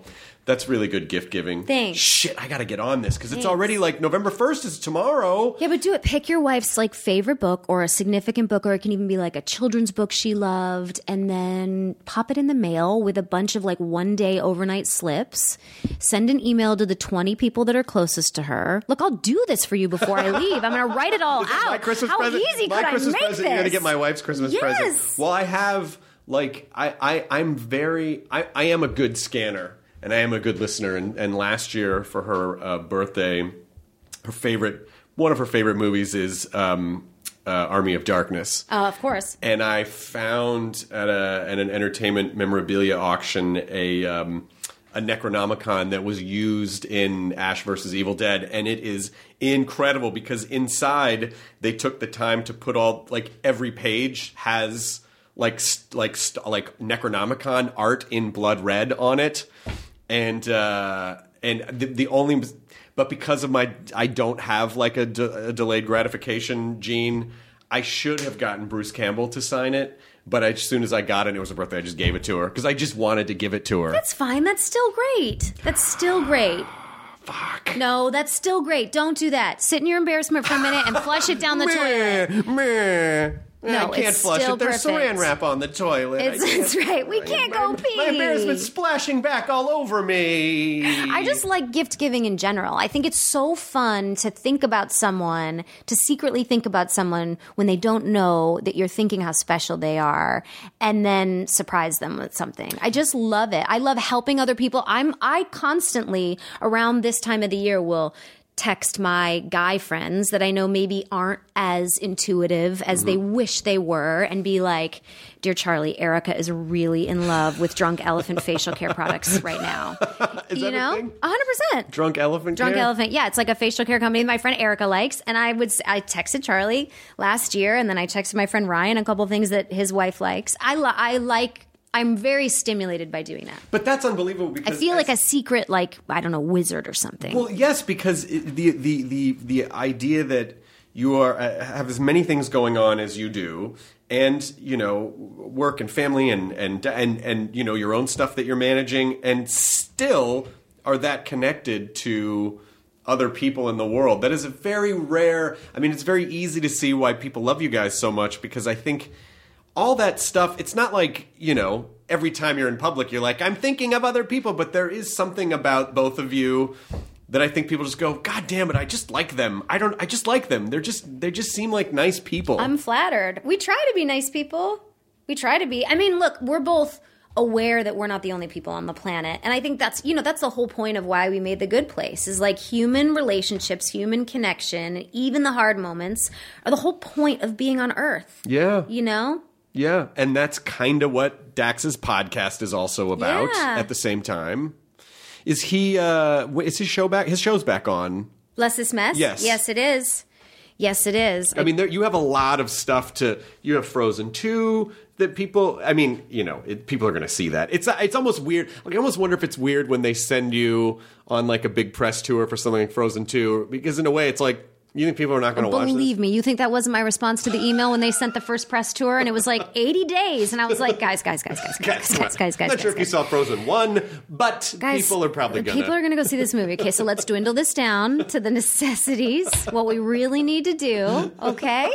That's really good gift giving. Thanks. Shit, I got to get on this because it's Thanks. already like November first is tomorrow. Yeah, but do it. Pick your wife's like favorite book or a significant book, or it can even be like a children's book she loved, and then pop it in the mail with a bunch of like one day overnight slips. Send an email to the twenty people that are closest to her. Look, I'll do this for you before I leave. I'm going to write it all This is out. my Christmas How present. easy my could Christmas I make present. this? You're going to get my wife's Christmas Yes. present. Well, I have like I I I'm very I I am a good scanner. And I am a good listener. And, and last year for her uh, birthday, her favorite, one of her favorite movies is um, uh, Army of Darkness. Oh, of course. And I found at, a, at an entertainment memorabilia auction a um, a Necronomicon that was used in Ash versus Evil Dead, and it is incredible because inside they took the time to put all like every page has like st- like st- like Necronomicon art in blood red on it. And uh, and the, the only, but because of my, I don't have like a, de- a delayed gratification gene. I should have gotten Bruce Campbell to sign it, but as soon as I got it, and it was her birthday, I just gave it to her because I just wanted to give it to her. That's fine. That's still great. That's still great. Fuck. No, that's still great. Don't do that. Sit in your embarrassment for a minute and flush it down the toilet. Meh, meh. No, I can't it's flush still it. There's perfect. saran wrap on the toilet. It's, I can't- it's right. We can't go my, pee. My embarrassment's splashing back all over me. I just like gift giving in general. I think it's so fun to think about someone, to secretly think about someone when they don't know that you're thinking how special they are, and then surprise them with something. I just love it. I love helping other people. I'm I constantly around this time of the year will text my guy friends that I know maybe aren't as intuitive as mm-hmm. they wish they were and be like, dear Charlie, Erica is really in love with Drunk Elephant facial care products right now. Is you that know? a thing? one hundred percent. Drunk Elephant Drunk care? Elephant. Yeah, it's like a facial care company my friend Erica likes. And I would I texted Charlie last year, and then I texted my friend Ryan a couple of things that his wife likes. I, li- I like I'm very stimulated by doing that. But that's unbelievable because I feel as- like a secret, like, I don't know, wizard or something. Well, yes, because it, the the the the idea that you are uh, have as many things going on as you do, and you know, work and family and and and and you know your own stuff that you're managing, and still are that connected to other people in the world. That is a very rare. I mean, it's very easy to see why people love you guys so much because I think all that stuff, it's not like, you know, every time you're in public, you're like, I'm thinking of other people, but there is something about both of you that I think people just go, God damn it, I just like them. I don't, I just like them. They're just, they just seem like nice people. I'm flattered. We try to be nice people. We try to be. I mean, look, we're both aware that we're not the only people on the planet. And I think that's, you know, that's the whole point of why we made The Good Place is like human relationships, human connection, even the hard moments are the whole point of being on Earth. Yeah. You know? Yeah, and that's kind of what Dax's podcast is also about Yeah. at the same time. Is he, uh, is his show back? His show's back on. Bless This Mess? Yes. Yes, it is. Yes, it is. I mean, there, you have a lot of stuff to, you have Frozen two that people, I mean, you know, it, people are going to see that. It's it's almost weird. Like, I almost wonder if it's weird when they send you on like a big press tour for something like Frozen two, because in a way it's like, you think people are not going to watch this? Believe me, you think that wasn't my response to the email when they sent the first press tour and it was like eighty days and I was like, guys, guys, guys, guys, guys, guys, guys, guys, I'm not guys, sure if you guys. saw Frozen one, but Guys, people are probably going to. People are going to go see this movie. Okay, so let's dwindle this down to the necessities, what we really need to do, okay?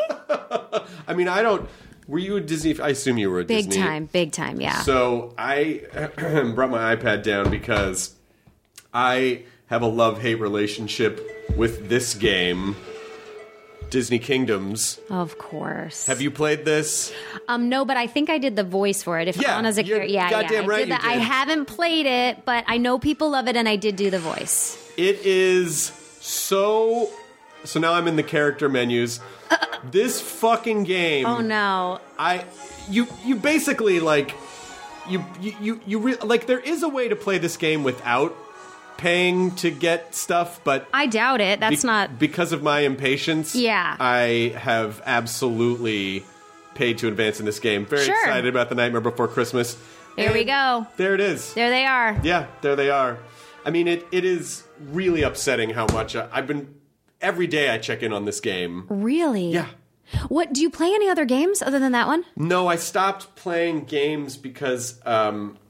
I mean, I don't. Were you a Disney? I assume you were a Big Disney. time, big time, yeah. So I brought my iPad down because I have a love-hate relationship with this game, Disney Kingdoms. Of course. Have you played this? Um, no, but I think I did the voice for it. If Yeah, Anna's a you're character, yeah, goddamn yeah. I right did you that. I did. haven't played it, but I know people love it, and I did do the voice. It is so. So now I'm in the character menus. This fucking game. Oh no! I you you basically like you you you, you re- like there is a way to play this game without paying to get stuff, but I doubt it. That's be- not. because of my impatience. Yeah. I have absolutely paid to advance in this game. Very Sure. excited about the Nightmare Before Christmas. There we And go. There it is. There they are. Yeah, there they are. I mean, it it is really upsetting how much I, I've been. Every day I check in on this game. Really? Yeah. What do you play any other games other than that one? No, I stopped playing games because um,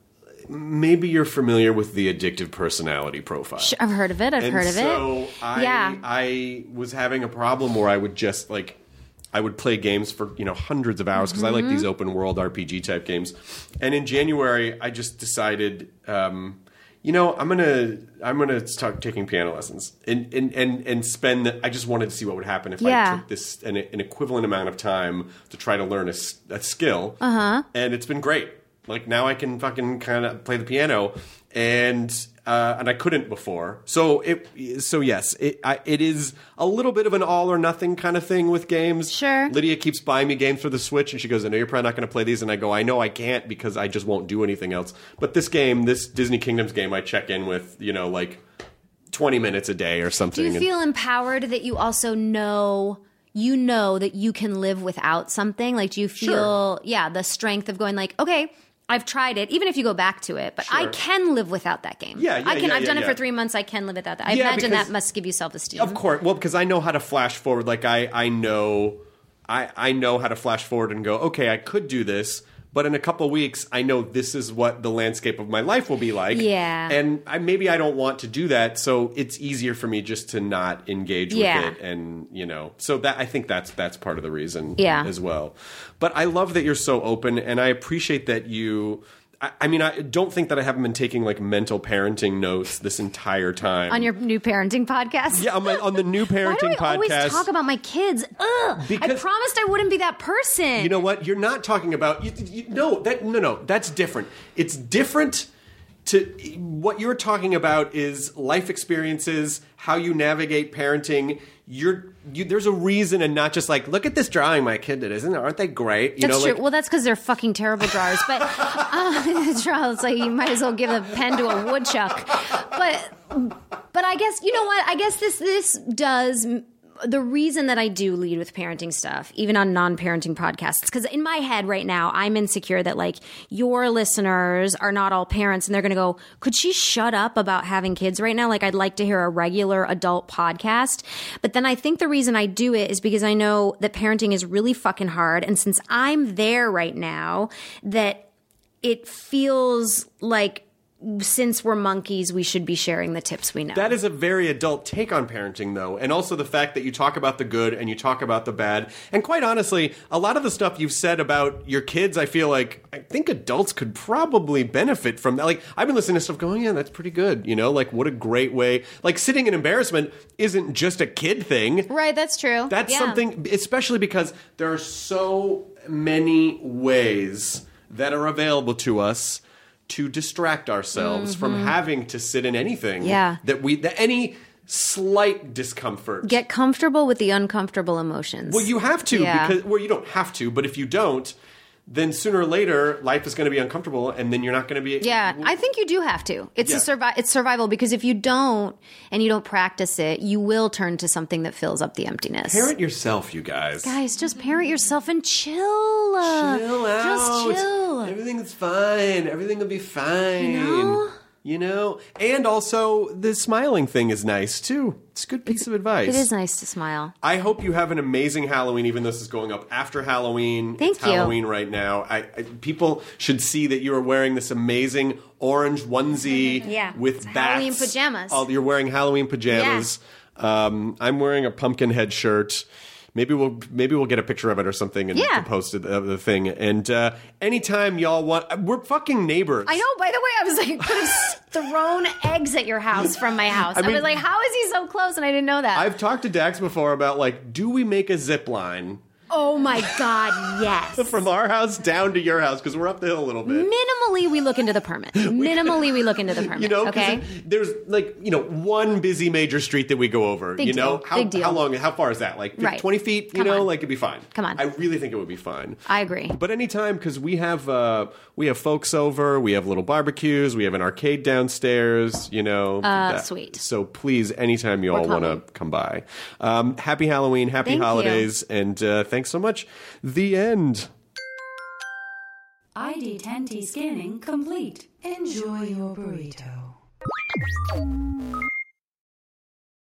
maybe you're familiar with the addictive personality profile. Sure, I've heard of it. I've and heard of so it. I, yeah. I was having a problem where I would just like, I would play games for, you know, hundreds of hours because mm-hmm. I like these open world R P G type games. And in January, I just decided, um, you know, I'm gonna I'm gonna start taking piano lessons and and and, and spend. The, I just wanted to see what would happen if yeah. I took this an, an equivalent amount of time to try to learn a, a skill. Uh huh. And it's been great. Like now I can fucking kind of play the piano, and uh, and I couldn't before. So it so yes, it I, it is a little bit of an all or nothing kind of thing with games. Sure. Lydia keeps buying me games for the Switch, and she goes, "I know you're probably not going to play these," and I go, "I know I can't because I just won't do anything else." But this game, this Disney Kingdoms game, I check in with, you know, like twenty minutes a day or something. Do you feel empowered that you also know? You know that you can live without something? Like, do you feel, sure. yeah, the strength of going like, okay, I've tried it, even if you go back to it, but sure. I can live without that game. Yeah, yeah, I can. yeah, I've yeah, done yeah. it for three months. I can live without that. I yeah, imagine because, that must give you self-esteem. Of course. Well, because I know how to flash forward. Like, I, I know... I, I know how to flash forward and go, okay, I could do this, but in a couple weeks, I know this is what the landscape of my life will be like. Yeah. And I, maybe I don't want to do that, so it's easier for me just to not engage yeah. with it. And, you know, so that I think that's that's part of the reason yeah. as well. But I love that you're so open, and I appreciate that you... I mean, I don't think that I haven't been taking like mental parenting notes this entire time. On your new parenting podcast? Yeah, on, my, on the new parenting Why do I podcast. always talk about my kids? Ugh! Because, I promised I wouldn't be that person. You know what? You're not talking about... You, you, no, that, no, no. That's different. It's different to... What you're talking about is life experiences, how you navigate parenting. You're... You, there's a reason, and not just like, look at this drawing my kid did, isn't it? Aren't they great? You that's know, true. like, well, that's because they're fucking terrible drawers. But uh, it's like you might as well give a pen to a woodchuck. But but I guess you know what? I guess this this does. The reason that I do lead with parenting stuff, even on non-parenting podcasts, because in my head right now, I'm insecure that like your listeners are not all parents and they're going to go, could she shut up about having kids right now? Like I'd like to hear a regular adult podcast. But then I think the reason I do it is because I know that parenting is really fucking hard. And since I'm there right now, that it feels like since we're monkeys, we should be sharing the tips we know. That is a very adult take on parenting, though. And also the fact that you talk about the good and you talk about the bad. And quite honestly, a lot of the stuff you've said about your kids, I feel like, I think adults could probably benefit from that. Like, I've been listening to stuff going, yeah, that's pretty good. You know, like, what a great way. Like, sitting in embarrassment isn't just a kid thing. Right, that's true. That's yeah. something, especially because there are so many ways that are available to us to distract ourselves mm-hmm. from having to sit in anything yeah. that we that any slight discomfort. Get comfortable with the uncomfortable emotions. Well, you have to yeah. because well, you don't have to, but if you don't, then sooner or later life is going to be uncomfortable, and then you're not going to be. Yeah, I think you do have to. It's yeah. a survi- It's survival because if you don't and you don't practice it, you will turn to something that fills up the emptiness. Parent yourself, you guys. Guys, just parent yourself and chill. Chill out. Just chill. Everything's fine. Everything will be fine. You know? You know? And also, the smiling thing is nice, too. It's a good piece it's, of advice. It is nice to smile. I hope you have an amazing Halloween, even though this is going up after Halloween. Thank it's you. Halloween right now. I, I, people should see that you are wearing this amazing orange onesie yeah. with it's bats. Halloween pajamas. Oh, you're wearing Halloween pajamas. Yeah. Um, I'm wearing a pumpkin head shirt. Maybe we'll maybe we'll get a picture of it or something and yeah. post it, uh, the thing. And uh, anytime y'all want, we're fucking neighbors. I know. By the way, I was like, I could have thrown eggs at your house from my house. I, I mean, was like, how is he so close? And I didn't know that. I've talked to Dax before about like, do we make a zip line? Oh my God, yes. From our house down to your house, because we're up the hill a little bit. Minimally, we look into the permit. Minimally, we look into the permit. You know, okay? There's like, you know, one busy major street that we go over. Big you know, deal. how Big deal. how long, how far is that? Like Right. twenty feet, you Come know, on. like it'd be fine. Come on. I really think it would be fine. I agree. But anytime, because we have uh, we have folks over, we have little barbecues, we have an arcade downstairs, you know. Uh, that- sweet. So please, anytime you all want to come by. Um, happy Halloween, happy Thank you. holidays, and uh, thanks so much. The end. I D ten T scanning complete. Enjoy your burrito.